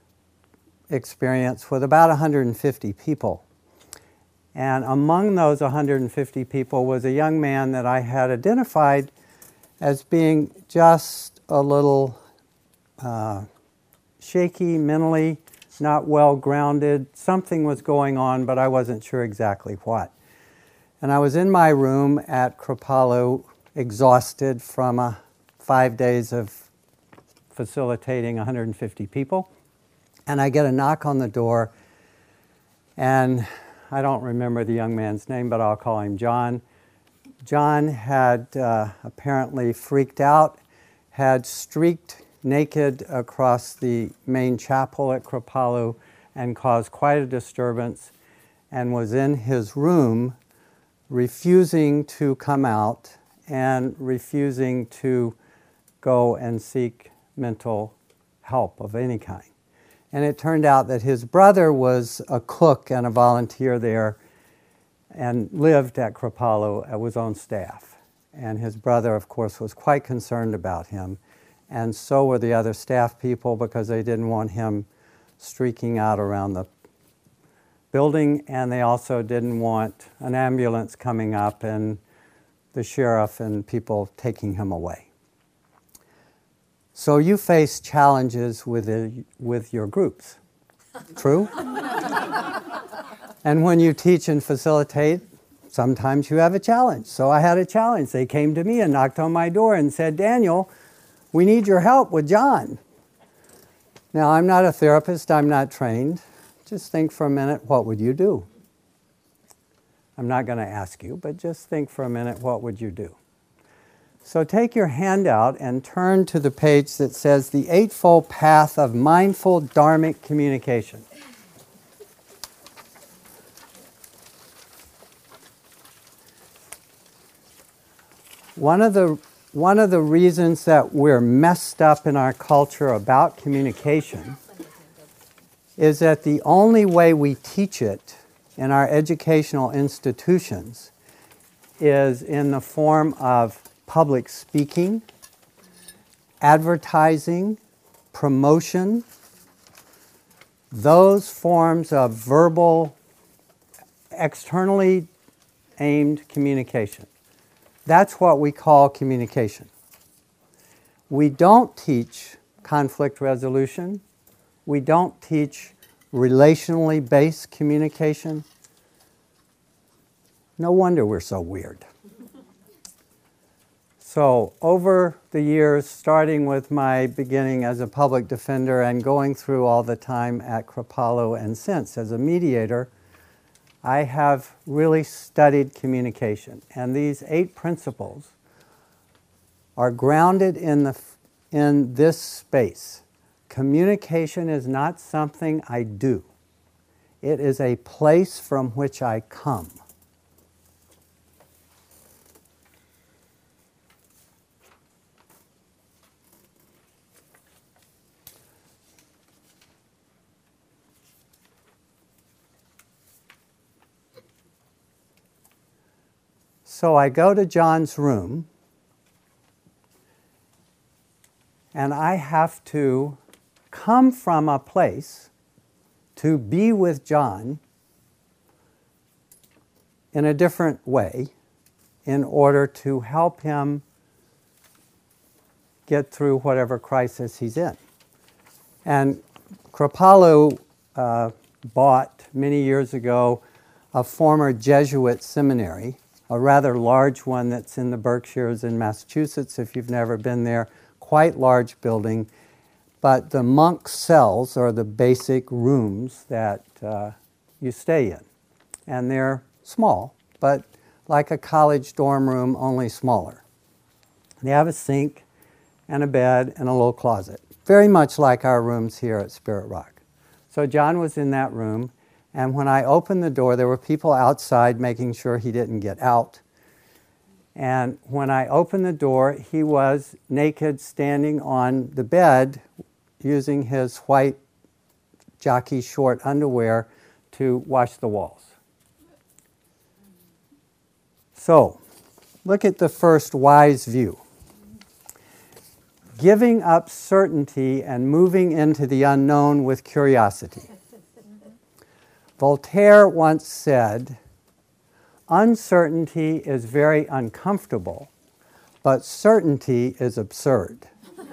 experience with about one hundred fifty people. And among those one hundred fifty people was a young man that I had identified as being just a little uh, shaky mentally, not well grounded. Something was going on, but I wasn't sure exactly what. And I was in my room at Kripalu, exhausted from uh, five days of facilitating one hundred fifty people. And I get a knock on the door, and I don't remember the young man's name, but I'll call him John. John had uh, apparently freaked out, had streaked naked across the main chapel at Kripalu and caused quite a disturbance, and was in his room refusing to come out and refusing to go and seek mental help of any kind. And it turned out that his brother was a cook and a volunteer there and lived at Kripalu, was on staff. And his brother, of course, was quite concerned about him. And so were the other staff people, because they didn't want him streaking out around the building, and they also didn't want an ambulance coming up and the sheriff and people taking him away. So you face challenges with, the, with your groups, true? And when you teach and facilitate, sometimes you have a challenge. So I had a challenge. They came to me and knocked on my door and said, "Daniel, we need your help with John." Now, I'm not a therapist, I'm not trained. Just think for a minute, what would you do? I'm not going to ask you, but just think for a minute, what would you do? So take your handout and turn to the page that says the Eightfold Path of Mindful Dharmic Communication. One of the One of the reasons that we're messed up in our culture about communication is that the only way we teach it in our educational institutions is in the form of public speaking, advertising, promotion, those forms of verbal, externally aimed communication. That's what we call communication. We don't teach conflict resolution. We don't teach relationally based communication. No wonder we're so weird. So over the years, starting with my beginning as a public defender and going through all the time at Kripalu and since as a mediator, I have really studied communication. And these eight principles are grounded in, the, in this space. Communication is not something I do. It is a place from which I come. So I go to John's room, and I have to come from a place to be with John in a different way in order to help him get through whatever crisis he's in. And Kripalu uh, bought, many years ago, a former Jesuit seminary a rather large one that's in the Berkshires in Massachusetts, if you've never been there. Quite large building. But the monk cells are the basic rooms that uh, you stay in. And they're small, but like a college dorm room, only smaller. They have a sink and a bed and a little closet, very much like our rooms here at Spirit Rock. So John was in that room, and when I opened the door, there were people outside making sure he didn't get out. And when I opened the door, he was naked, standing on the bed, using his white jockey short underwear to wash the walls. So, look at the first wise view. Giving up certainty and moving into the unknown with curiosity. Voltaire once said, "Uncertainty is very uncomfortable, but certainty is absurd."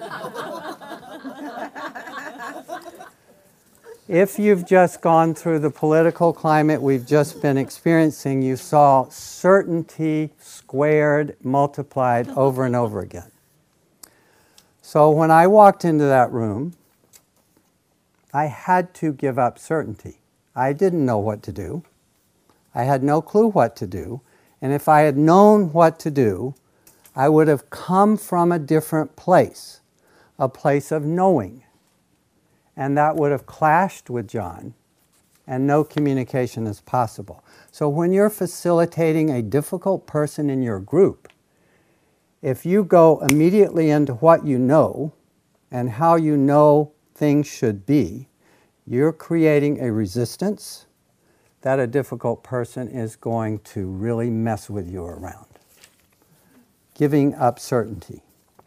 If you've just gone through the political climate we've just been experiencing, you saw certainty squared, multiplied over and over again. So when I walked into that room, I had to give up certainty. I didn't know what to do. I had no clue what to do. And if I had known what to do, I would have come from a different place, a place of knowing. And that would have clashed with John, and no communication is possible. So when you're facilitating a difficult person in your group, if you go immediately into what you know and how you know things should be, you're creating a resistance that a difficult person is going to really mess with you around. Giving up certainty.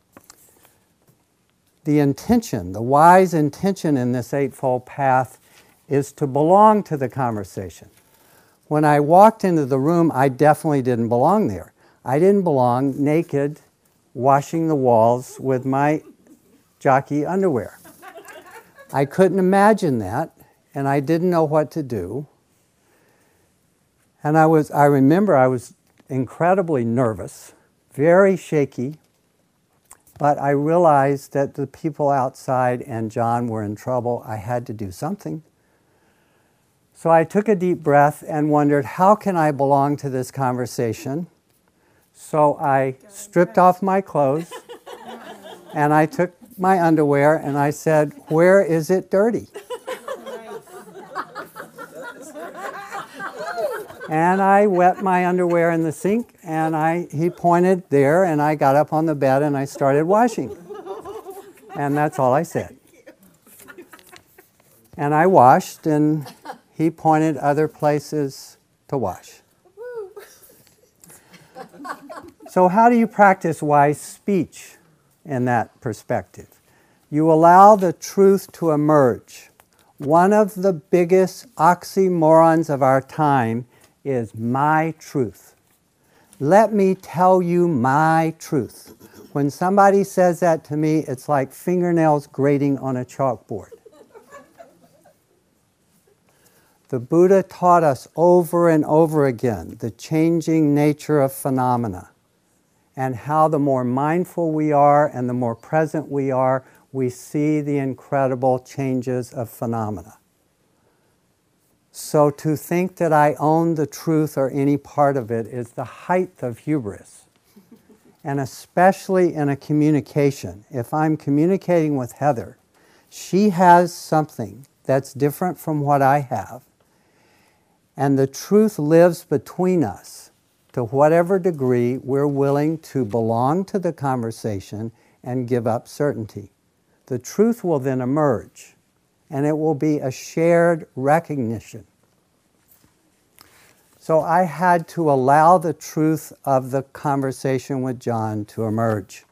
The intention, the wise intention in this Eightfold Path is to belong to the conversation. When I walked into the room, I definitely didn't belong there. I didn't belong naked, washing the walls with my jockey underwear. I couldn't imagine that, and I didn't know what to do. And I was, I remember I was incredibly nervous, very shaky, but I realized that the people outside and John were in trouble. I had to do something. So I took a deep breath and wondered, how can I belong to this conversation? So I stripped off my clothes and I took my underwear and I said, "Where is it dirty?" And I wet my underwear in the sink, and I, he pointed there, and I got up on the bed and I started washing. And that's all I said. And I washed, and he pointed other places to wash. So how do you practice wise speech in that perspective? You allow the truth to emerge. One of the biggest oxymorons of our time is my truth. Let me tell you my truth. When somebody says that to me, it's like fingernails grating on a chalkboard. The Buddha taught us over and over again the changing nature of phenomena, and how the more mindful we are and the more present we are, we see the incredible changes of phenomena. So to think that I own the truth or any part of it is the height of hubris. And especially in a communication. If I'm communicating with Heather, she has something that's different from what I have. And the truth lives between us to whatever degree we're willing to belong to the conversation and give up certainty. The truth will then emerge. And it will be a shared recognition. So I had to allow the truth of the conversation with John to emerge.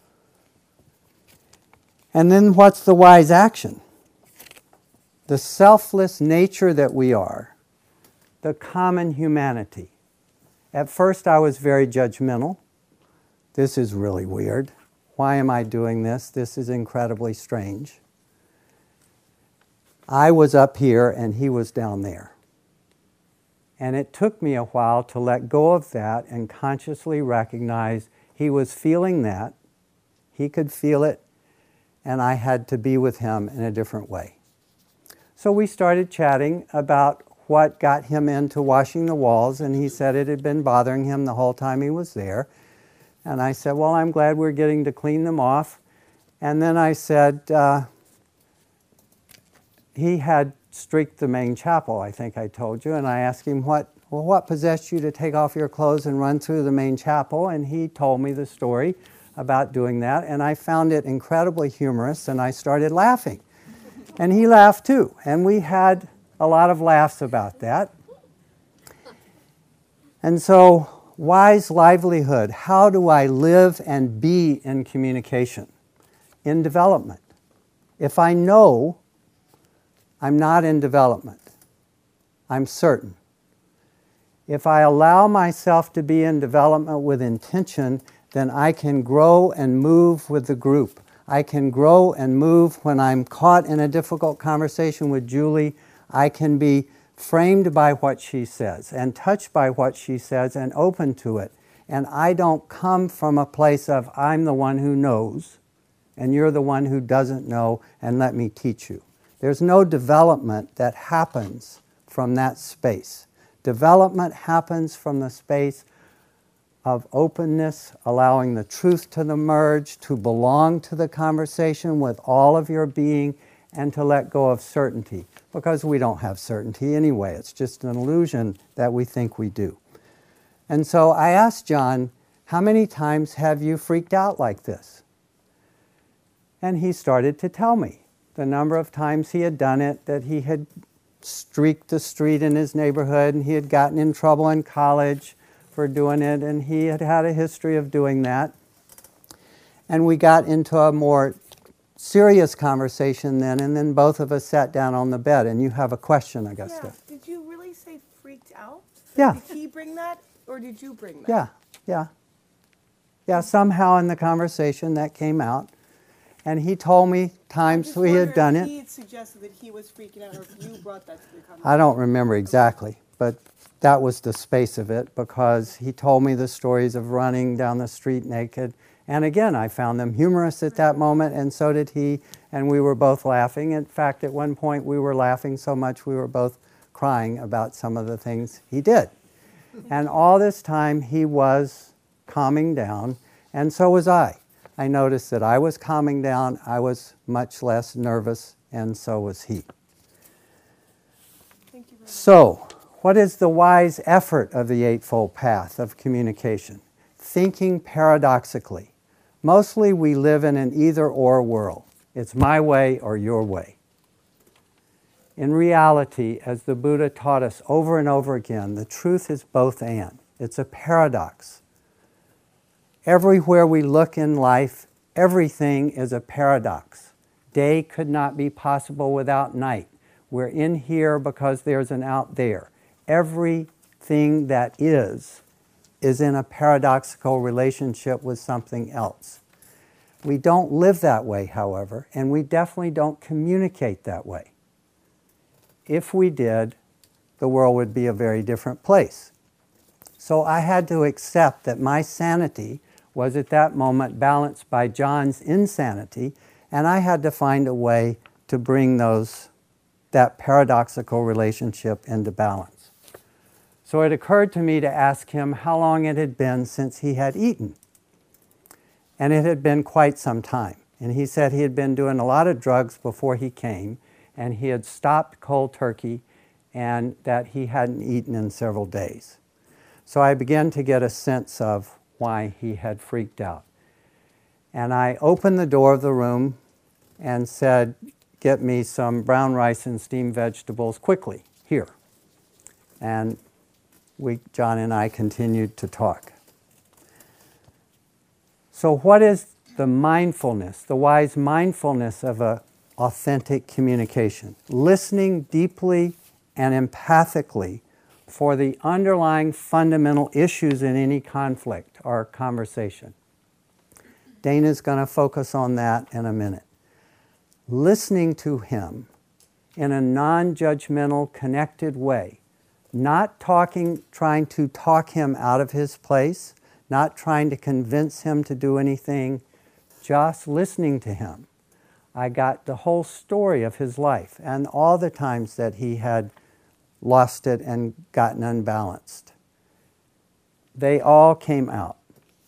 And then what's the wise action? The selfless nature that we are, the common humanity. At first I was very judgmental. This is really weird. Why am I doing this? This is incredibly strange. I was up here and he was down there. And it took me a while to let go of that and consciously recognize he was feeling that. He could feel it, and I had to be with him in a different way. So we started chatting about what got him into washing the walls, and he said it had been bothering him the whole time he was there. And I said, well, I'm glad we're getting to clean them off. And then I said, uh, he had streaked the main chapel, I think I told you, and I asked him, what, well, what possessed you to take off your clothes and run through the main chapel? And he told me the story about doing that, and I found it incredibly humorous, and I started laughing. And he laughed too, and we had a lot of laughs about that. And so, wise livelihood, how do I live and be in communication, in development? If I know I'm not in development, I'm certain. If I allow myself to be in development with intention, then I can grow and move with the group. I can grow and move when I'm caught in a difficult conversation with Julie. I can be framed by what she says and touched by what she says and open to it. And I don't come from a place of I'm the one who knows and you're the one who doesn't know and let me teach you. There's no development that happens from that space. Development happens from the space of openness, allowing the truth to emerge, to belong to the conversation with all of your being, and to let go of certainty. Because we don't have certainty anyway. It's just an illusion that we think we do. And so I asked John, how many times have you freaked out like this? And he started to tell me the number of times he had done it, that he had streaked the street in his neighborhood, and he had gotten in trouble in college for doing it, and he had had a history of doing that. And we got into a more serious conversation then, and then both of us sat down on the bed. And you have a question, Augusta.
Yeah. Did you really say freaked out?
Yeah.
Did he bring that, or did you bring that?
Yeah, yeah. Yeah, somehow in the conversation that came out. And he told me times we had done it.
He had suggested that he was freaking out, or if you brought that to the conversation.
I don't remember exactly, but that was the space of it, because he told me the stories of running down the street naked. And again, I found them humorous at that moment, and so did he, and we were both laughing. In fact, at one point we were laughing so much we were both crying about some of the things he did. And all this time he was calming down, and so was I. I noticed that I was calming down, I was much less nervous, and so was he.
Thank you very much.
So, what is the wise effort of the Eightfold Path of communication? Thinking paradoxically. Mostly we live in an either-or world. It's my way or your way. In reality, as the Buddha taught us over and over again, the truth is both and. It's a paradox. Everywhere we look in life, everything is a paradox. Day could not be possible without night. We're in here because there's an out there. Everything that is, is in a paradoxical relationship with something else. We don't live that way, however, and we definitely don't communicate that way. If we did, the world would be a very different place. So I had to accept that my sanity was at that moment balanced by John's insanity, and I had to find a way to bring those, that paradoxical relationship into balance. So it occurred to me to ask him how long it had been since he had eaten. And it had been quite some time. And he said he had been doing a lot of drugs before he came, and he had stopped cold turkey, and that he hadn't eaten in several days. So I began to get a sense of why he had freaked out. And I opened the door of the room and said, get me some brown rice and steamed vegetables quickly, here. And we, John and I continued to talk. So what is the mindfulness, the wise mindfulness of an authentic communication? Listening deeply and empathically for the underlying fundamental issues in any conflict or conversation. Dana's going to focus on that in a minute. Listening to him in a non-judgmental, connected way, not talking, trying to talk him out of his place, not trying to convince him to do anything, just listening to him. I got the whole story of his life and all the times that he had lost it and gotten unbalanced. They all came out.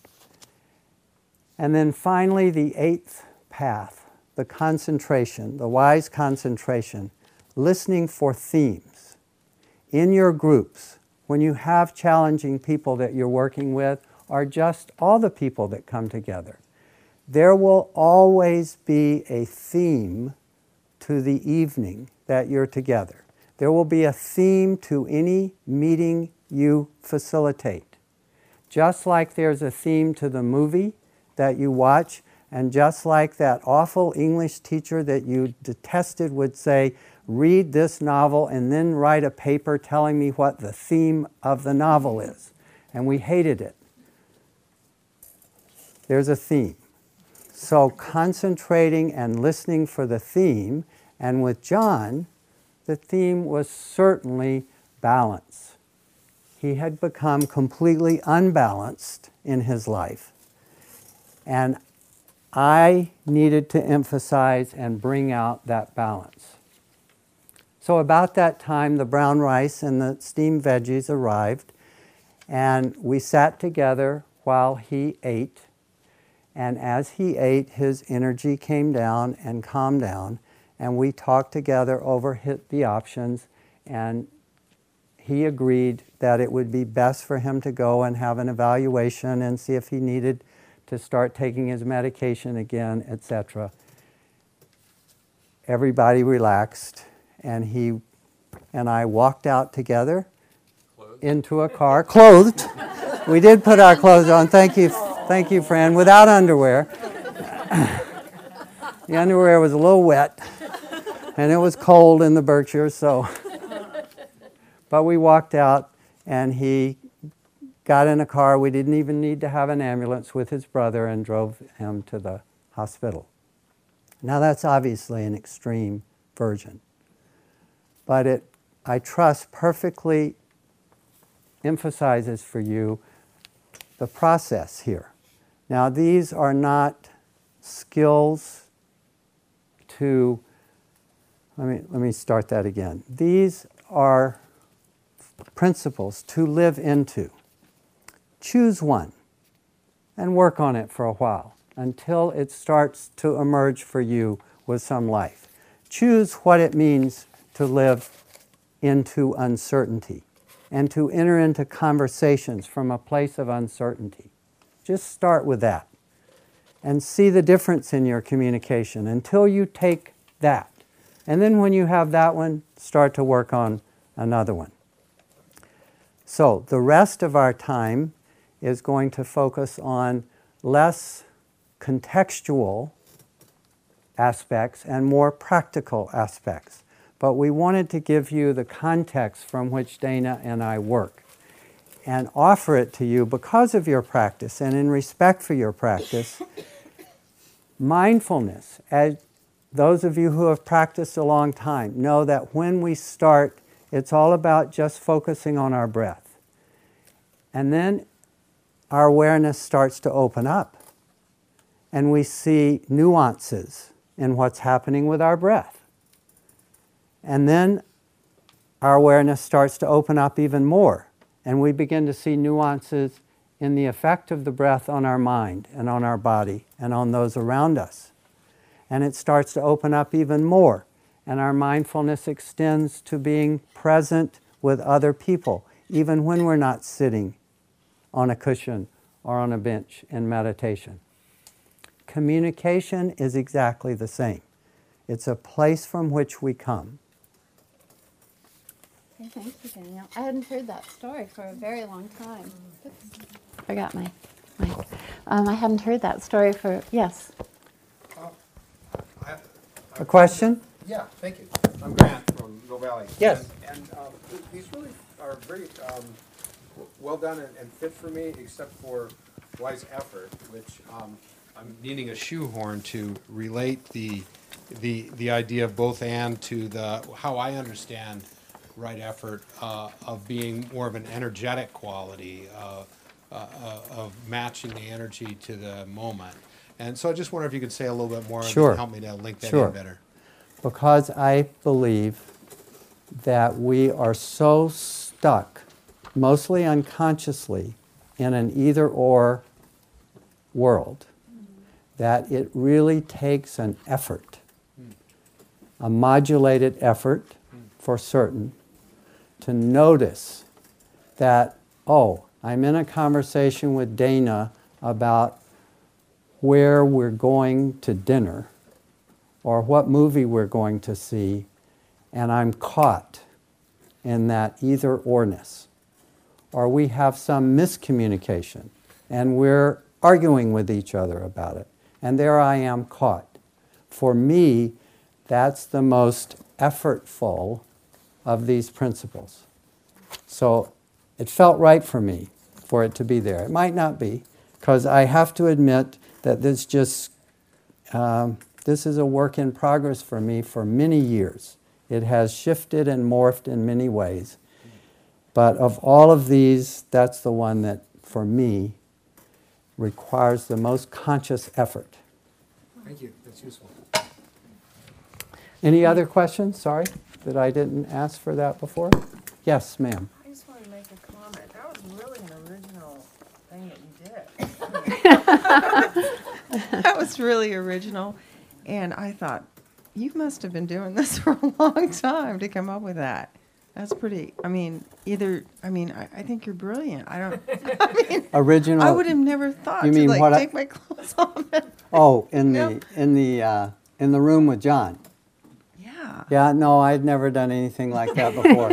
And then finally, the eighth path, the concentration, the wise concentration, listening for themes. In your groups, when you have challenging people that you're working with, or just all the people that come together, there will always be a theme to the evening that you're together. There will be a theme to any meeting you facilitate. Just like there's a theme to the movie that you watch, and just like that awful English teacher that you detested would say, read this novel and then write a paper telling me what the theme of the novel is. And we hated it. There's a theme. So concentrating and listening for the theme, and with John, the theme was certainly balance. He had become completely unbalanced in his life. And I needed to emphasize and bring out that balance. So about that time, the brown rice and the steamed veggies arrived, and we sat together while he ate. And as he ate, his energy came down and calmed down, and we talked together over hit the options, and he agreed that it would be best for him to go and have an evaluation and see if he needed to start taking his medication again, et cetera. Everybody relaxed, and he and I walked out together clothed. Into a car, clothed. We did put our clothes on. Thank you, thank you, friend. Without underwear. The underwear was a little wet, and it was cold in the Berkshires, so. But we walked out, and he got in a car. We didn't even need to have an ambulance with his brother and drove him to the hospital. Now that's obviously an extreme version, but it, I trust, perfectly emphasizes for you the process here. Now these are not skills to, let me, let me start that again. These are principles to live into. Choose one and work on it for a while until it starts to emerge for you with some life. Choose what it means to live into uncertainty and to enter into conversations from a place of uncertainty. Just start with that and see the difference in your communication until you take that. And then when you have that one, start to work on another one. So the rest of our time is going to focus on less contextual aspects and more practical aspects. But we wanted to give you the context from which Dana and I work and offer it to you because of your practice and in respect for your practice. Mindfulness, as those of you who have practiced a long time know that when we start, it's all about just focusing on our breath. And then our awareness starts to open up, and we see nuances in what's happening with our breath. And then our awareness starts to open up even more, and we begin to see nuances in the effect of the breath on our mind and on our body and on those around us. And it starts to open up even more, and our mindfulness extends to being present with other people, even when we're not sitting on a cushion or on a bench in meditation. Communication is exactly the same. It's a place from which we come.
Okay, thank you, Daniel. I hadn't heard that story for a very long time. Oops. Forgot my mic. Um, I hadn't heard that story for, yes.
Uh, I, I,
a question?
Yeah, thank you. I'm Grant from Mill Valley.
Yes.
And, and uh, th these really are very um, well done and, and fit for me, except for wise effort, which um, I'm needing a shoehorn to relate the the the idea of both and to the how I understand right effort uh, of being more of an energetic quality, uh, uh, uh, of matching the energy to the moment. And so I just wonder if you could say a little bit more
Sure.
and help me to link that
Sure.
in better.
Because I believe that we are so stuck, mostly unconsciously, in an either-or world, that it really takes an effort, a modulated effort for certain, to notice that, oh, I'm in a conversation with Dana about where we're going to dinner or what movie we're going to see, and I'm caught in that either-orness. Or we have some miscommunication, and we're arguing with each other about it, and there I am caught. For me, that's the most effortful of these principles. So it felt right for me for it to be there. It might not be, because I have to admit that this just, um, this is a work in progress for me for many years. It has shifted and morphed in many ways. But of all of these, that's the one that, for me, requires the most conscious effort.
Thank you. That's useful.
Any other questions? Sorry that I didn't ask for that before. Yes, ma'am.
I just wanted to make a comment. That was really an original thing that you did. That was really original. And I thought, you must have been doing this for a long time to come up with that. That's pretty, I mean, either, I mean, I, I think you're brilliant. I don't, I mean,
Original.
I would have never thought
You
to
mean
like
what I-
take my clothes off. And,
Oh, in the
Yep.
in the uh, in the room with John.
yeah.
Yeah, no, I'd never done anything like that before.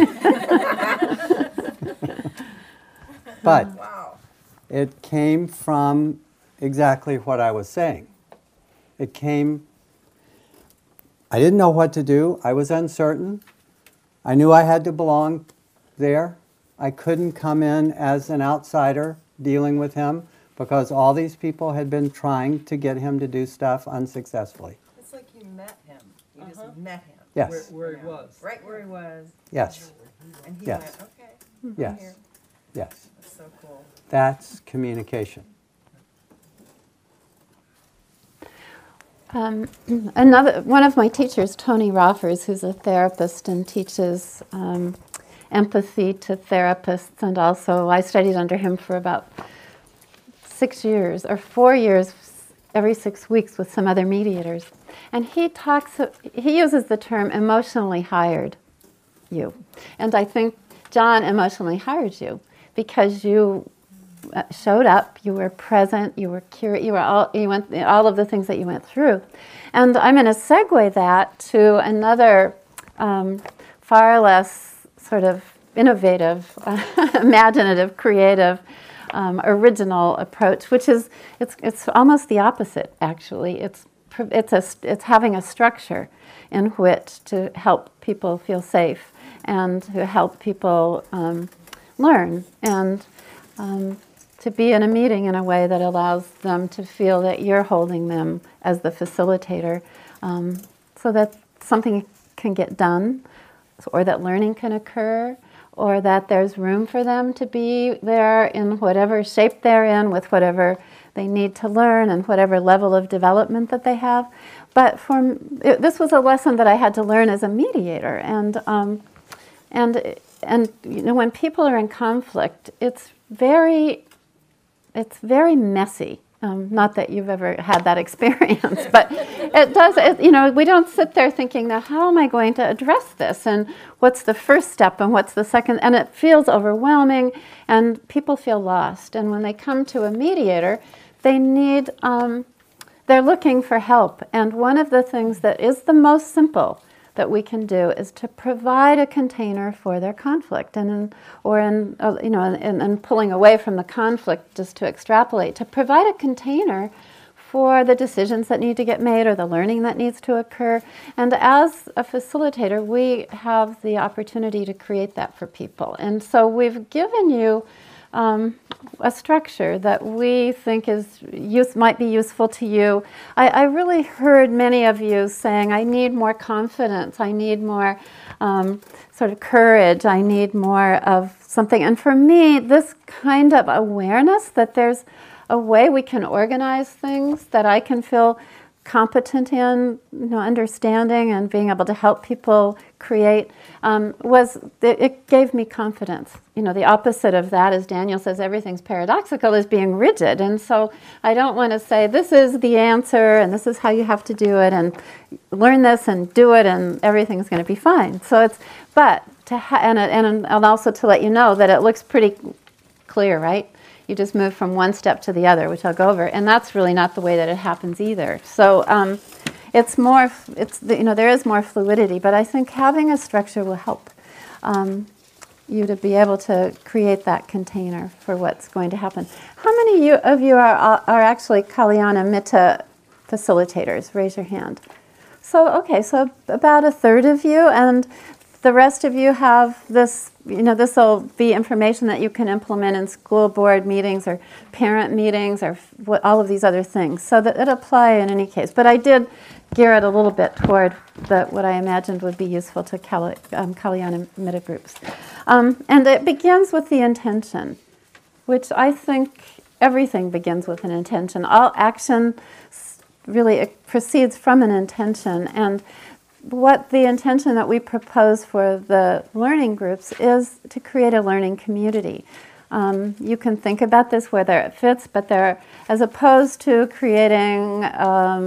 But
Wow.
it came from exactly what I was saying. It came, I didn't know what to do. I was uncertain. I knew I had to belong there. I couldn't come in as an outsider dealing with him because all these people had been trying to get him to do stuff unsuccessfully.
It's like you met him. You just met him.
Yes.
Where,
Where
he was. Right where he was.
Yes.
And he
Yes.
went, okay. I'm
Yes.
here.
Yes.
That's so cool.
That's communication.
Um, another one of my teachers, Tony Roffers, who's a therapist and teaches um, empathy to therapists, and also I studied under him for about six years or four years, every six weeks with some other mediators. And he talks, he uses the term emotionally hired you, and I think John emotionally hired you because you showed up, you were present, you were curious, you were all, you went all of the things that you went through. And I'm going to segue that to another um, far less sort of innovative, imaginative, creative, um, original approach, which is, it's it's almost the opposite, actually. It's it's a it's having a structure in which to help people feel safe and to help people um, learn and um, to be in a meeting in a way that allows them to feel that you're holding them as the facilitator, um, so that something can get done, or that learning can occur, or that there's room for them to be there in whatever shape they're in, with whatever they need to learn and whatever level of development that they have. But for it, this was a lesson that I had to learn as a mediator, and um, and and you know, when people are in conflict, it's very it's very messy. Um, not that you've ever had that experience, but it does, it, you know, we don't sit there thinking, now how am I going to address this? And what's the first step and what's the second? And it feels overwhelming and people feel lost. And when they come to a mediator, they need, um, they're looking for help. And one of the things that is the most simple that we can do is to provide a container for their conflict, and in, or in uh, you know, and, and pulling away from the conflict, just to extrapolate, to provide a container for the decisions that need to get made or the learning that needs to occur. And as a facilitator, we have the opportunity to create that for people. And so we've given you um, a structure that we think is use, might be useful to you. I, I really heard many of you saying, I need more confidence, I need more um, sort of courage, I need more of something. And for me, this kind of awareness that there's a way we can organize things that I can feel competent in, you know, understanding and being able to help people create, um, was, it, it gave me confidence. You know, the opposite of that, as Daniel says, everything's paradoxical, is being rigid. And so I don't want to say, this is the answer, and this is how you have to do it, and learn this and do it, and everything's going to be fine. So it's, but, to ha- and, and, and also to let you know that it looks pretty clear, right? You just move from one step to the other, which I'll go over, and that's really not the way that it happens either. So um, it's more, it's you know, there is more fluidity, but I think having a structure will help um, you to be able to create that container for what's going to happen. How many you, of you are are actually Kalyana Mitta facilitators? Raise your hand. So okay, so about a third of you, and the rest of you have this, you know, this will be information that you can implement in school board meetings or parent meetings or what, all of these other things. So that it apply in any case. But I did gear it a little bit toward the, what I imagined would be useful to Kali, um, Kalyana Mitta groups. Um, and it begins with the intention, which I think everything begins with an intention. All action really it proceeds from an intention. And what the intention that we propose for the learning groups is to create a learning community. Um, you can think about this whether it fits, but there, as opposed to creating um,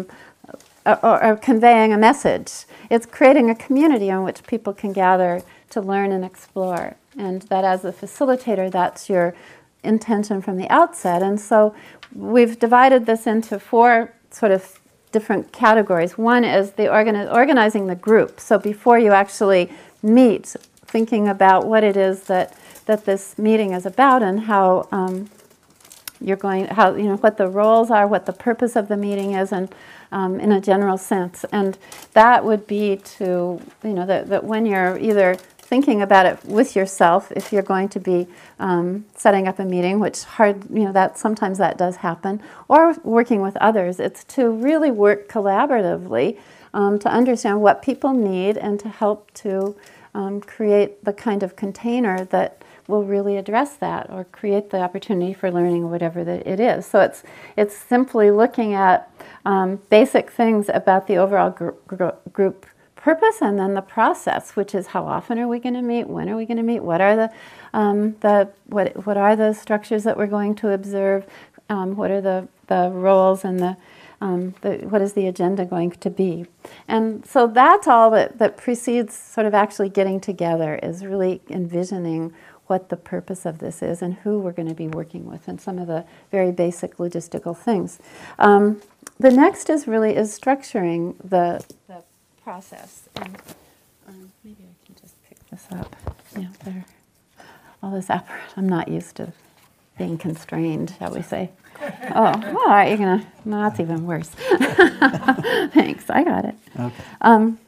or, or conveying a message, it's creating a community in which people can gather to learn and explore. And that as a facilitator, that's your intention from the outset. And so we've divided this into four sort of different categories. One is the organi- organizing the group. So before you actually meet, thinking about what it is that, that this meeting is about and how um, you're going, how you know what the roles are, what the purpose of the meeting is, and um, in a general sense. And that would be to you know that, that when you're either thinking about it with yourself, if you're going to be um, setting up a meeting, which hard, you know, that sometimes that does happen, or working with others, it's to really work collaboratively um, to understand what people need and to help to um, create the kind of container that will really address that or create the opportunity for learning or whatever that it is. So it's it's simply looking at um, basic things about the overall gr- gr- group purpose, and then the process, which is how often are we going to meet, when are we going to meet, what are the um, the what what are the structures that we're going to observe, um, what are the the roles and the, um, the what is the agenda going to be, and so that's all that that precedes sort of actually getting together, is really envisioning what the purpose of this is and who we're going to be working with, and some of the very basic logistical things. Um, the next is really is structuring the the process. And um, maybe I can just pick this up. Yeah, there. All this apparatus. I'm not used to being constrained, shall we say. Oh, all right, you're going to, no, that's even worse. Thanks, I got it.
Okay.
Um,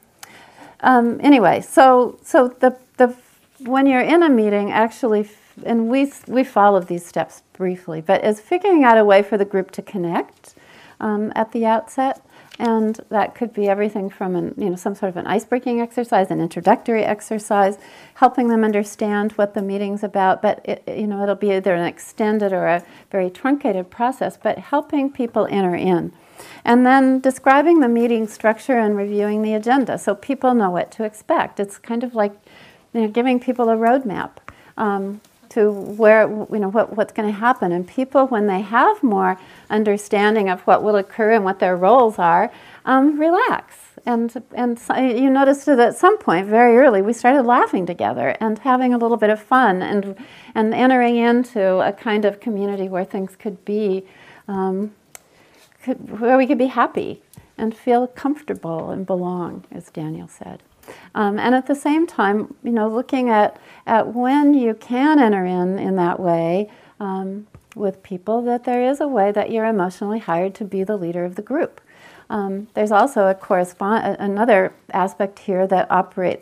um, anyway, so so the the when you're in a meeting, actually, and we we followed these steps briefly, but is figuring out a way for the group to connect um, at the outset. And that could be everything from an, you know, some sort of an ice-breaking exercise, an introductory exercise, helping them understand what the meeting's about. But it, you know, it'll be either an extended or a very truncated process, but helping people enter in. And then describing the meeting structure and reviewing the agenda so people know what to expect. It's kind of like, you know, giving people a roadmap um, to where, you know, what, what's going to happen. And people, when they have more understanding of what will occur and what their roles are, um, relax. And and so you noticed that at some point, very early, we started laughing together and having a little bit of fun and and entering into a kind of community where things could be, um, could, where we could be happy and feel comfortable and belong, as Daniel said. Um, and at the same time, you know, looking at, at when you can enter in in that way um, with people, that there is a way that you're emotionally hired to be the leader of the group. Um, there's also a correspond another aspect here that operates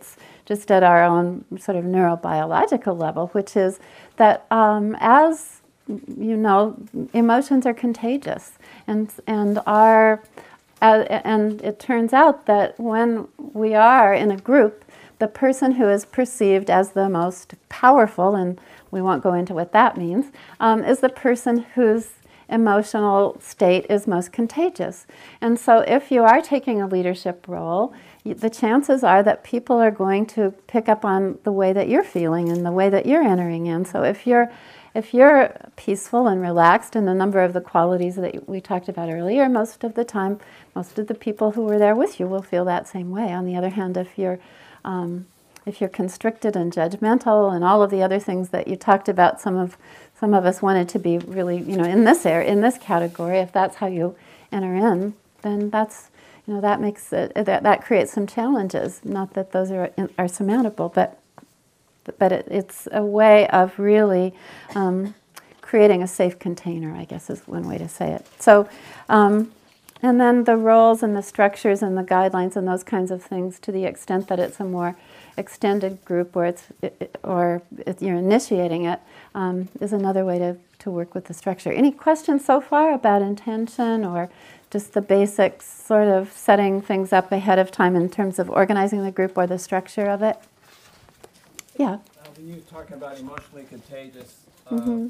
just at our own sort of neurobiological level, which is that um, as you know, emotions are contagious, and and our uh, and it turns out that when we are in a group, the person who is perceived as the most powerful, and we won't go into what that means, um, is the person whose emotional state is most contagious. And so if you are taking a leadership role, the chances are that people are going to pick up on the way that you're feeling and the way that you're entering in. So if you're if you're peaceful and relaxed in a number of the qualities that we talked about earlier, most of the time, most of the people who were there with you will feel that same way. On the other hand, if you're um, if you're constricted and judgmental and all of the other things that you talked about, some of some of us wanted to be really, you know, in this area, in this category. If that's how you enter in, then that's, you know, that makes it, that that creates some challenges. Not that those are are surmountable, but but it, it's a way of really um, creating a safe container, I guess is one way to say it. So, um, and then the roles and the structures and the guidelines and those kinds of things, to the extent that it's a more extended group or it's it, or it, you're initiating it, um, is another way to, to work with the structure. Any questions so far about intention or just the basics, sort of setting things up ahead of time in terms of organizing the group or the structure of it? Yeah.
Uh, when you talk about emotionally contagious, uh,
Mm-hmm.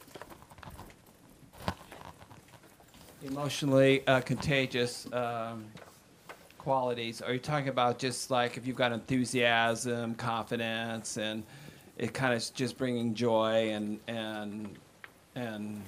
emotionally uh, contagious um, qualities, are you talking about just like if you've got enthusiasm, confidence, and it kind of just bringing joy and and and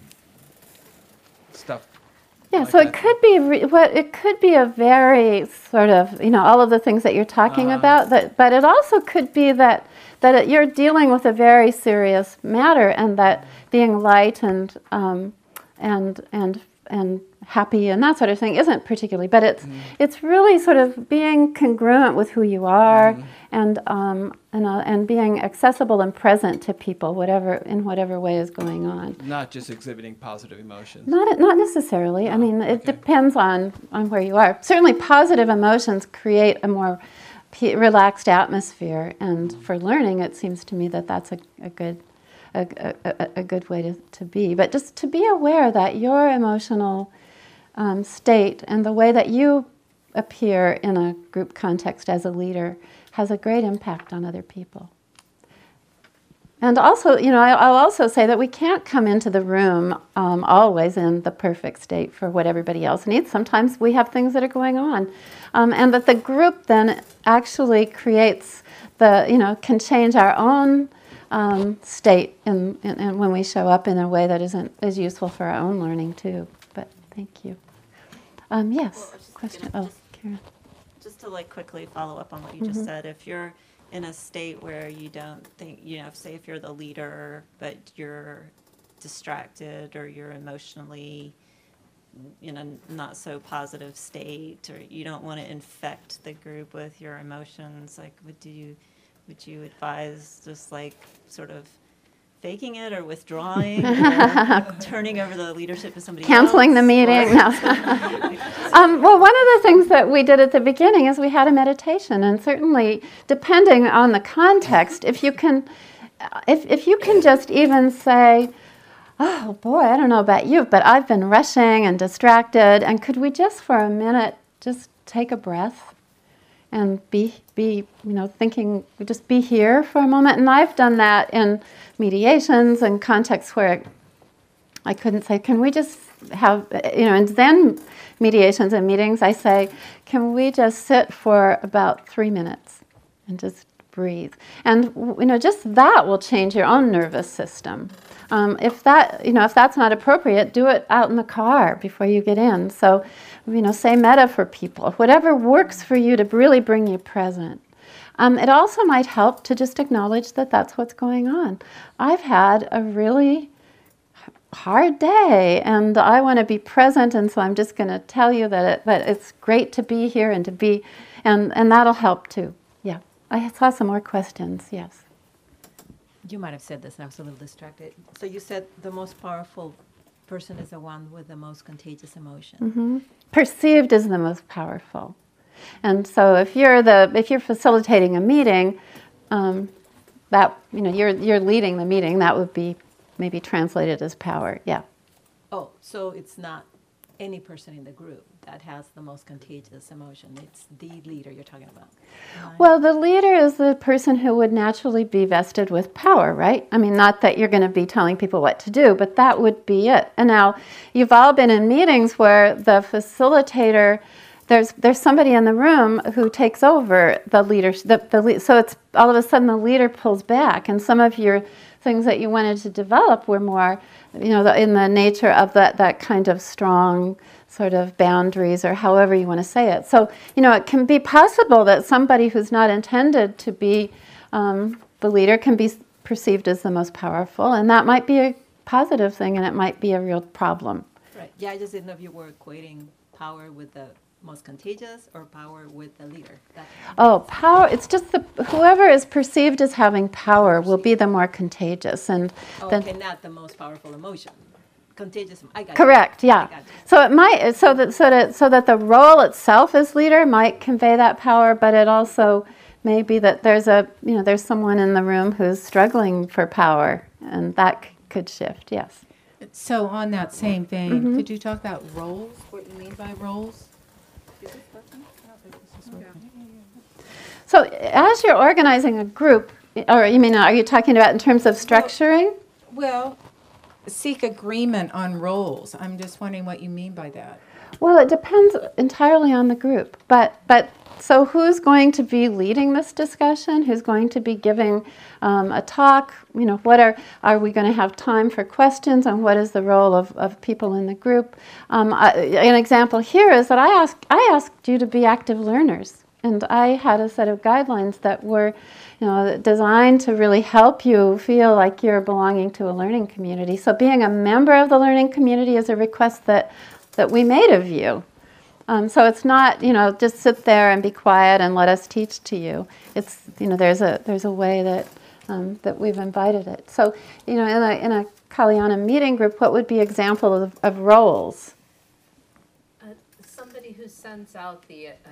stuff?
Yeah,
like
so
that?
it could be re- what it could be a very sort of, you know, all of the things that you're talking
Uh-huh.
about. That, but it also could be that that it, you're dealing with a very serious matter, and that being light and um, and and and happy and that sort of thing isn't particularly. But it's
Mm.
it's really sort of being congruent with who you are,
Mhm.
and um, and uh, and being accessible and present to people, whatever in whatever way is going on.
Not just exhibiting positive emotions.
Not not necessarily. I mean, it depends on, on where you are. Certainly, positive emotions create a more p- relaxed atmosphere, and for learning, it seems to me that that's a, a good a, a, a good way to, to be. But just to be aware that your emotional um, state and the way that you appear in a group context as a leader has a great impact on other people. And also, you know, I- I'll also say that we can't come into the room um, always in the perfect state for what everybody else needs. Sometimes we have things that are going on. Um, and that the group then actually creates the, you know, can change our own um, state in, in, in when we show up in a way that isn't as useful for our own learning too. But thank you. Um, yes, question. Oh, Karen.
Just to like quickly follow up on what you
Mhm.
just said, if you're in a state where you don't think, you know, say if you're the leader, but you're distracted or you're emotionally in a not so positive state, or you don't want to infect the group with your emotions, like would you, would you advise just like sort of faking it or withdrawing or turning over the leadership to somebody
Canceling
else?
the meeting.
Or-
No. um, well, one of the things that we did at the beginning is we had a meditation, and certainly, depending on the context, if you can, if if you can just even say, "Oh boy, I don't know about you, but I've been rushing and distracted, and could we just for a minute just take a breath and be be you know thinking, just be here for a moment?" And I've done that in mediations and contexts where I couldn't say, can we just have, you know, in Zen mediations and meetings, I say, can we just sit for about three minutes and just breathe? And, you know, just that will change your own nervous system. Um, if that, you know, if that's not appropriate, do it out in the car before you get in. So, you know, say metta for people, whatever works for you to really bring you present. Um, it also might help to just acknowledge that that's what's going on. I've had a really hard day, and I want to be present, and so I'm just going to tell you that it, that it's great to be here and to be, and, and that'll help too. Yeah, I saw some more questions. Yes.
You might have said this, and I was a little distracted. So you said the most powerful person is the one with the most contagious emotion.
Mm-hmm. Perceived as the most powerful. And so if you're the if you're facilitating a meeting, um, that you know you're you're leading the meeting, that would be maybe translated as power. Yeah.
Oh, so it's not any person in the group that has the most contagious emotion. It's the leader you're talking about. Right?
Well, the leader is the person who would naturally be vested with power, right? I mean, not that you're going to be telling people what to do, but that would be it. And now, you've all been in meetings where the facilitator, there's there's somebody in the room who takes over the leadership. The, the lead, so it's all of a sudden the leader pulls back, and some of your things that you wanted to develop were more, you know, the, in the nature of that that kind of strong sort of boundaries, or however you want to say it. So, you know, it can be possible that somebody who's not intended to be um, the leader can be perceived as the most powerful, and that might be a positive thing, and it might be a real problem.
Right. Yeah, I just didn't know if you were equating power with the most contagious or power with the leader. That's
Oh, power, it's just the, whoever is perceived as having power will be the more contagious. And
oh,
then,
okay, not the most powerful emotion. Contagious, I got
correct,
you.
yeah.
I got you.
So it might, so that, so that, so that the role itself as leader might convey that power, but it also may be that there's a, you know, there's someone in the room who's struggling for power, and that c- could shift, yes.
So on that same vein,
Mhm.
could you talk about roles, what you mean by roles?
So as you're organizing a group, or you mean, are you talking about in terms of structuring?
Well, seek agreement on roles. I'm just wondering what you mean by that.
Well, it depends entirely on the group. But but so who's going to be leading this discussion? Who's going to be giving um, a talk? You know, what are are we going to have time for questions? And what is the role of, of people in the group? Um, I, an example here is that I asked I asked you to be active learners, and I had a set of guidelines that were, you know, designed to really help you feel like you're belonging to a learning community. So being a member of the learning community is a request that that we made of you. Um, so it's not, you know, just sit there and be quiet and let us teach to you. It's, you know, there's a there's a way that um, that we've invited it. So, you know, in a in a Kalyana meeting group, what would be examples of, of roles?
Uh, somebody who sends out the. Uh,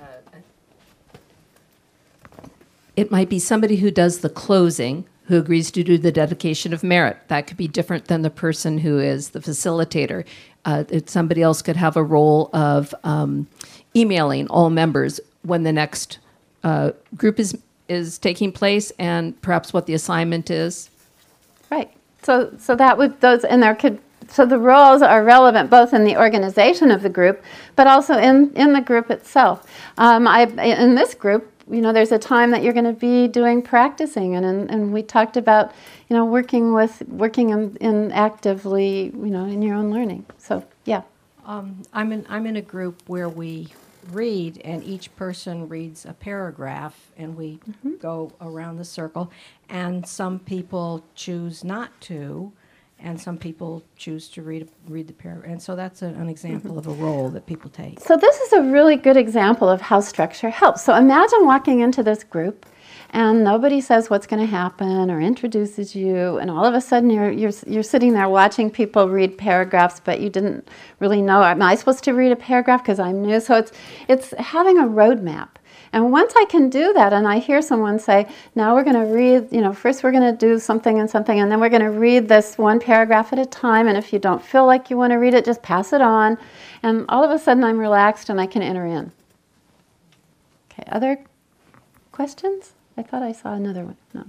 It might be somebody who does the closing, who agrees to do the dedication of merit. That could be different than the person who is the facilitator. Uh, it, somebody else could have a role of um, emailing all members when the next uh, group is is taking place, and perhaps what the assignment is.
Right. So so that would those and there could so the roles are relevant both in the organization of the group, but also in in the group itself. Um, I in this group. You know, there's a time that you're going to be doing practicing, and and, and we talked about, you know, working with working in, in actively, you know, in your own learning. So yeah.
Um, I'm in I'm in a group where we read, and each person reads a paragraph, and we
Mm-hmm.
go around the circle. And some people choose not to, and some people choose to read read the paragraph. And so that's a, an example of a role that people take.
So this is a really good example of how structure helps. So imagine walking into this group, and nobody says what's going to happen or introduces you, and all of a sudden you're you're you're sitting there watching people read paragraphs, but you didn't really know, am I supposed to read a paragraph because I'm new? So it's it's having a roadmap. And once I can do that, and I hear someone say, now we're going to read, you know, first we're going to do something and something, and then we're going to read this one paragraph at a time, and if you don't feel like you want to read it, just pass it on. And all of a sudden I'm relaxed and I can enter in. Okay, other questions? I thought I saw another one. No.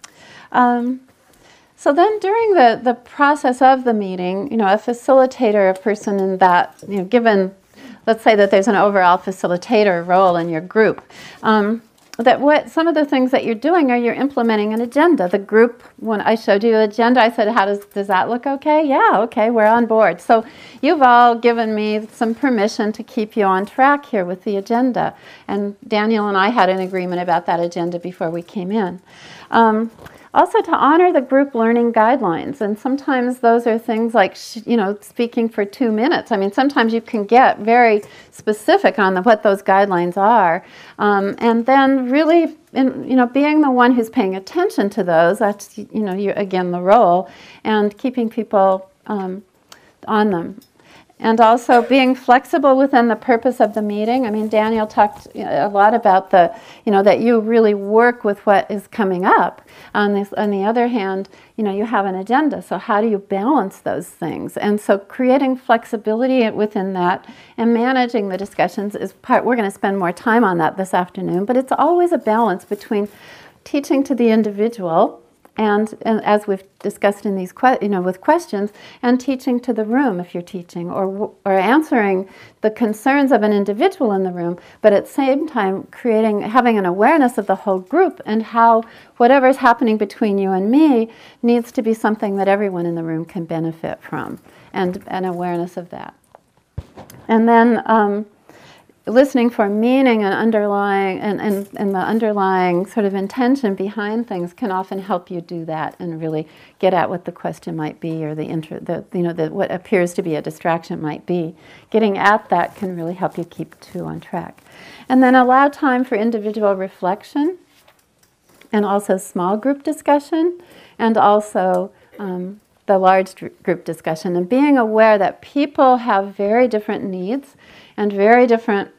Um, so then during the, the process of the meeting, you know, a facilitator, a person in that, you know, given, let's say that there's an overall facilitator role in your group, um, that what some of the things that you're doing are you're implementing an agenda. The group, when I showed you the agenda, I said, how does, does that look okay? Yeah, okay, we're on board. So you've all given me some permission to keep you on track here with the agenda. And Daniel and I had an agreement about that agenda before we came in. Um, Also to honor the group learning guidelines, and sometimes those are things like, you know, speaking for two minutes. I mean, sometimes you can get very specific on the, what those guidelines are, um, and then really, in, you know, being the one who's paying attention to those. That's, you know, you, again, the role, and keeping people um, on them. And also being flexible within the purpose of the meeting. I mean, Daniel talked a lot about the, you know, that you really work with what is coming up. On this, on the other hand, you know, you have an agenda. So how do you balance those things? And so creating flexibility within that and managing the discussions is part. We're going to spend more time on that this afternoon. But it's always a balance between teaching to the individual. And, and as we've discussed in these, que- you know, with questions, and teaching to the room if you're teaching, or or answering the concerns of an individual in the room, but at the same time creating, having an awareness of the whole group and how whatever's happening between you and me needs to be something that everyone in the room can benefit from, and an awareness of that. And then um, listening for meaning and underlying and, and, and the underlying sort of intention behind things can often help you do that and really get at what the question might be, or the inter, the you know the what appears to be a distraction might be. Getting at that can really help you keep two on track. And then allow time for individual reflection, and also small group discussion, and also um, the large group discussion, and being aware that people have very different needs and very different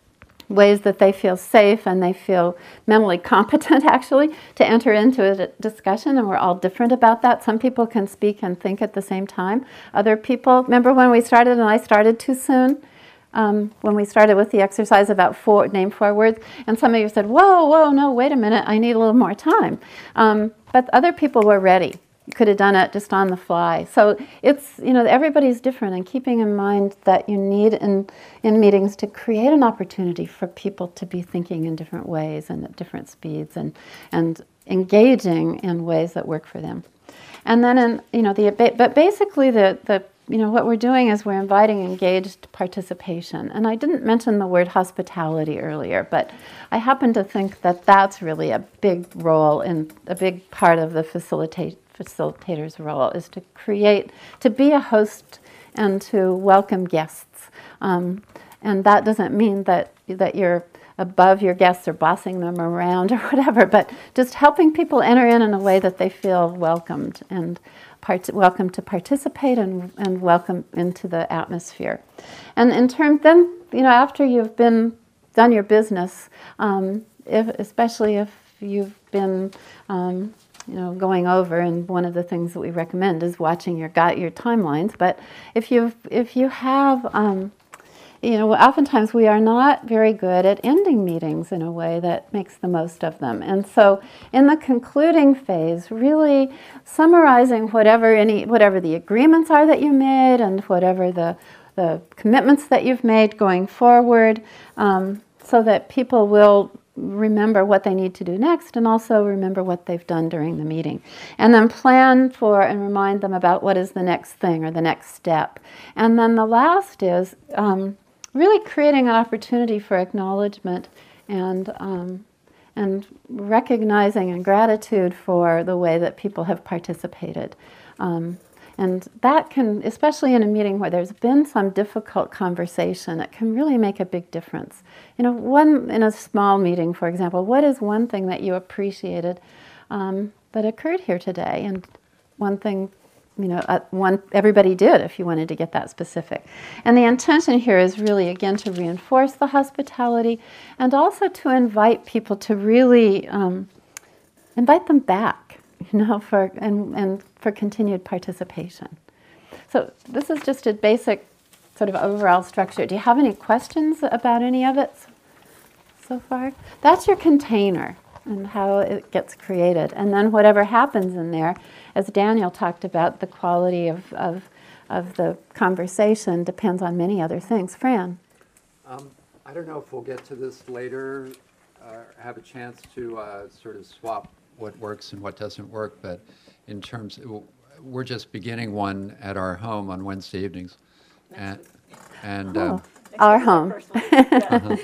ways that they feel safe and they feel mentally competent, actually, to enter into a discussion, and we're all different about that. Some people can speak and think at the same time. Other people, remember when we started and I started too soon? Um, when we started with the exercise about four, name four words, and some of you said, whoa, whoa, no, wait a minute, I need a little more time. Um, but other people were ready. You could have done it just on the fly. So it's, you know, everybody's different, and keeping in mind that you need in, in meetings to create an opportunity for people to be thinking in different ways and at different speeds, and, and engaging in ways that work for them. And then, in, you know, the, but basically the, the, you know, what we're doing is we're inviting engaged participation. And I didn't mention the word hospitality earlier, but I happen to think that that's really a big role and a big part of the facilitate, facilitator's role, is to create, to be a host and to welcome guests. Um, and that doesn't mean that, that you're above your guests or bossing them around or whatever, but just helping people enter in in a way that they feel welcomed and part- welcome to participate and, and welcome into the atmosphere. And in terms, then, you know, after you've been done your business, um, if, especially if you've been, um, you know, going over, and one of the things that we recommend is watching your got your timelines. But if you if you have um, you know, oftentimes we are not very good at ending meetings in a way that makes the most of them. And so in the concluding phase, really summarizing whatever any whatever the agreements are that you made, and whatever the, the commitments that you've made going forward, um, so that people will remember what they need to do next, and also remember what they've done during the meeting. And then plan for and remind them about what is the next thing or the next step. And then the last is um, really creating an opportunity for acknowledgement and um, and recognizing and gratitude for the way that people have participated. Um, and that can, especially in a meeting where there's been some difficult conversation, it can really make a big difference. You know, one in a small meeting, for example, what is one thing that you appreciated um, that occurred here today? And one thing, you know, uh, one everybody did, if you wanted to get that specific. And the intention here is really, again, to reinforce the hospitality, and also to invite people to really um, invite them back, you know, for and, and for continued participation. So this is just a basic sort of overall structure. Do you have any questions about any of it so far? That's your container and how it gets created. And then whatever happens in there, as Daniel talked about, the quality of, of, of the conversation depends on many other things. Fran?
Um, I don't know if we'll get to this later, uh, have a chance to uh, sort of swap what works and what doesn't work, but in terms, of, we're just beginning one at our home on Wednesday evenings. And, and
oh,
um,
our home.
uh-huh.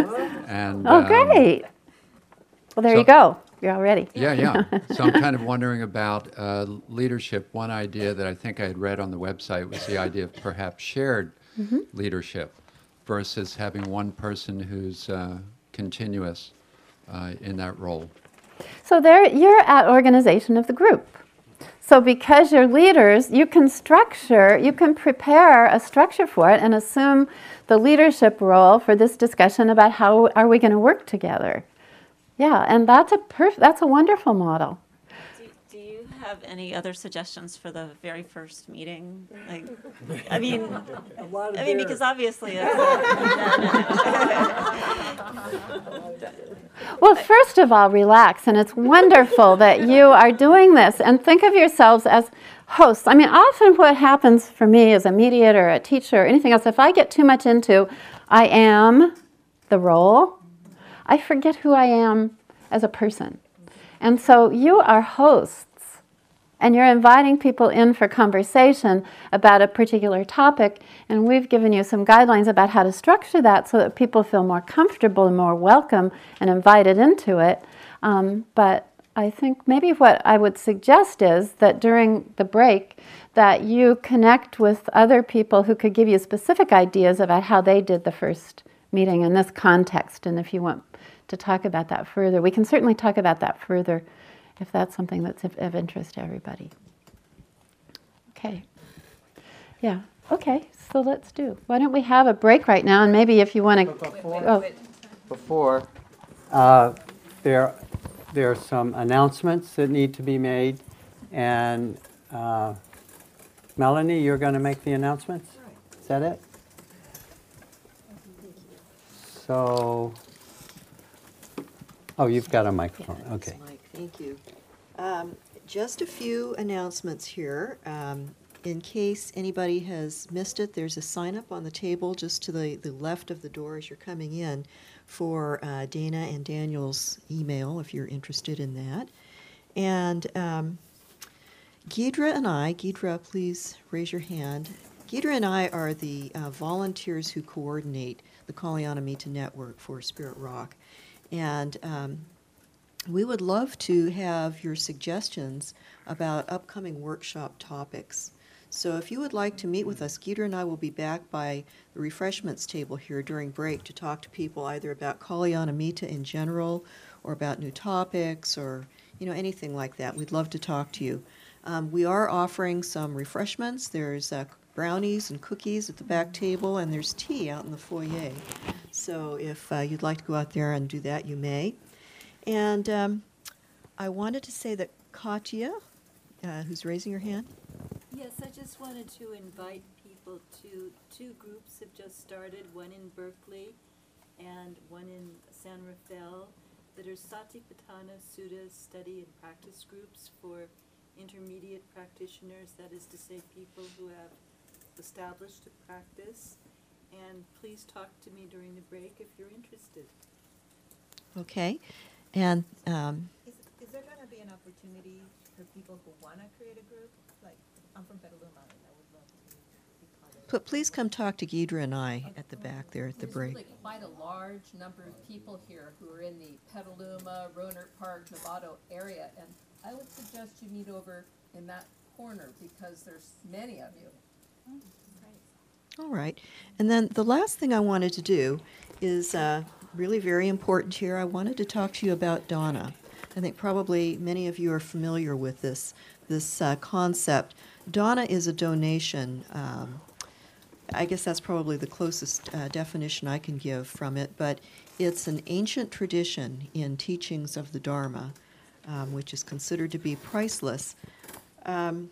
and,
oh,
um,
great. Well, there
so,
you go. You're all ready.
Yeah, yeah. So I'm kind of wondering about uh, leadership. One idea that I think I had read on the website was the idea of perhaps shared mm-hmm. leadership versus having one person who's uh, continuous uh, in that role.
So there, you're at organization of the group. So because you're leaders, you can structure, you can prepare a structure for it and assume the leadership role for this discussion about how are we going to work together. Yeah, and that's a perf- that's a wonderful model.
Do, do you have any other suggestions for the very first meeting? Like, I mean, I mean, because obviously. It's
Well, first of all, relax, and it's wonderful that you are doing this, and think of yourselves as hosts. I mean, often what happens for me as a mediator, a teacher, or anything else, if I get too much into I am the role, I forget who I am as a person. And so you are hosts, and you're inviting people in for conversation about a particular topic, and we've given you some guidelines about how to structure that so that people feel more comfortable and more welcome and invited into it. Um, but I think maybe what I would suggest is that during the break that you connect with other people who could give you specific ideas about how they did the first meeting in this context. And if you want to talk about that further, we can certainly talk about that further if that's something that's of, of interest to everybody. Okay. Yeah. Okay. So let's do. Why don't we have a break right now, and maybe if you want to.
Before, before uh, there, there are some announcements that need to be made, and uh, Melanie, you're going to make the announcements. Is that it? So. Oh, you've got a microphone.
Yeah,
Okay.
Mike, thank you. Um, just a few announcements here. Um, in case anybody has missed it, there's a sign up on the table just to the, the left of the door as you're coming in for uh, Dana and Daniel's email if you're interested in that. And um, Gidra and I, Gidra, please raise your hand. Gidra and I are the uh, volunteers who coordinate the Kalyana Mita Network for Spirit Rock. And um, we would love to have your suggestions about upcoming workshop topics. So if you would like to meet with us, Gidra and I will be back by the refreshments table here during break to talk to people either about Kalyana Mita in general or about new topics or you know anything like that. We'd love to talk to you. Um, we are offering some refreshments. There's uh, brownies and cookies at the back table, and there's tea out in the foyer. So if uh, you'd like to go out there and do that, you may. And um, I wanted to say that Katya, uh, who's raising her hand.
Yes, I just wanted to invite people to, two groups have just started, one in Berkeley and one in San Rafael, that are Satipatthana Sutta study and practice groups for intermediate practitioners, that is to say people who have established a practice. And please talk to me during the break if you're interested.
Okay. And um,
is, is there going to be an opportunity for people who want to create a group? Like, I'm from Petaluma, and I would love to be part of it.
But please come talk to Gidra and I at the back there at the break.
There's really quite a large number of people here who are in the Petaluma, Rohnert Park, Novato area, and I would suggest you meet over in that corner because there's many of you.
Mm,
All right. And then the last thing I wanted to do is uh, really very important here. I wanted to talk to you about Dana. I think probably many of you are familiar with this, this uh, concept. Dana is a donation. Um, I guess that's probably the closest uh, definition I can give from it, but it's an ancient tradition in teachings of the Dharma, um, which is considered to be priceless. Um,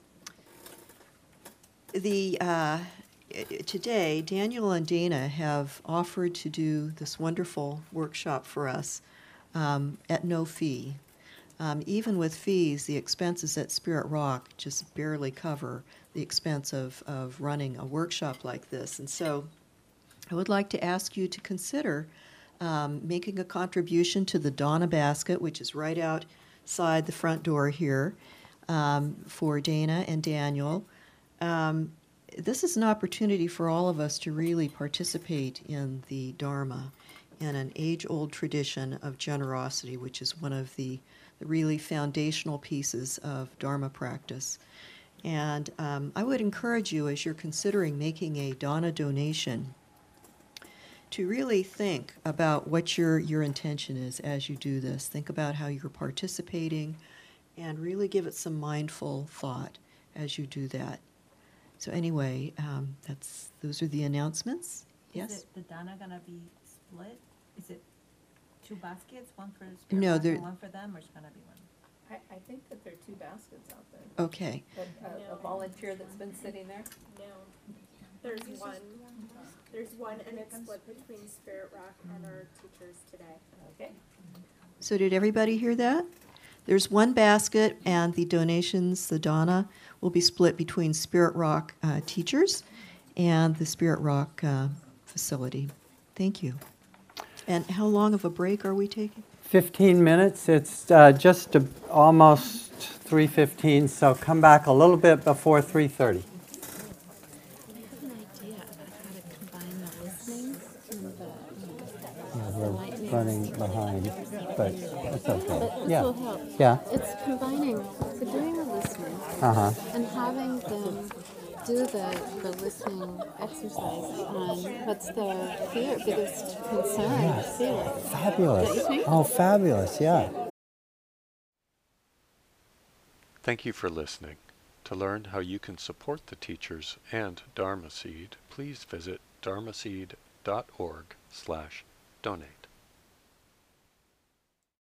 the uh, Today, Daniel and Dana have offered to do this wonderful workshop for us um, at no fee. Um, even with fees, the expenses at Spirit Rock just barely cover the expense of, of running a workshop like this. And so I would like to ask you to consider um, making a contribution to the Dana basket, which is right outside the front door here, um, for Dana and Daniel. Um, This is an opportunity for all of us to really participate in the Dharma and an age-old tradition of generosity, which is one of the, the really foundational pieces of Dharma practice. And um, I would encourage you, as you're considering making a Dana donation, to really think about what your, your intention is as you do this. Think about how you're participating, and really give it some mindful thought as you do that. So anyway, um, that's those are the announcements. Yes?
Is it the Dana gonna be split? Is it two baskets, one for Spirit
No,
Rock
there-
and one for them, or it's gonna be one?
I, I think that there are two baskets out there.
Okay.
That, uh, a volunteer that's been sitting there?
No, there's one, there's one, and it's split between Spirit Rock and our teachers today.
Okay.
So did everybody hear that? There's one basket, and the donations, the Donna, will be split between Spirit Rock uh, teachers and the Spirit Rock uh, facility. Thank you. And how long of a break are we taking?
fifteen minutes. It's uh, just a, almost three fifteen, so come back a little bit before three thirty. Yeah, we're running behind, but it's okay.
But
Yeah.
this will help.
Yeah.
It's combining, so doing the listening
Uh-huh.
and having them do the, the listening exercise on what's their fear, biggest concern,
Yes.
fear.
Fabulous.
Don't you think?
Oh, fabulous, yeah.
Thank you for listening. To learn how you can support the teachers and Dharma Seed, please visit dharmaseed dot org slash donate.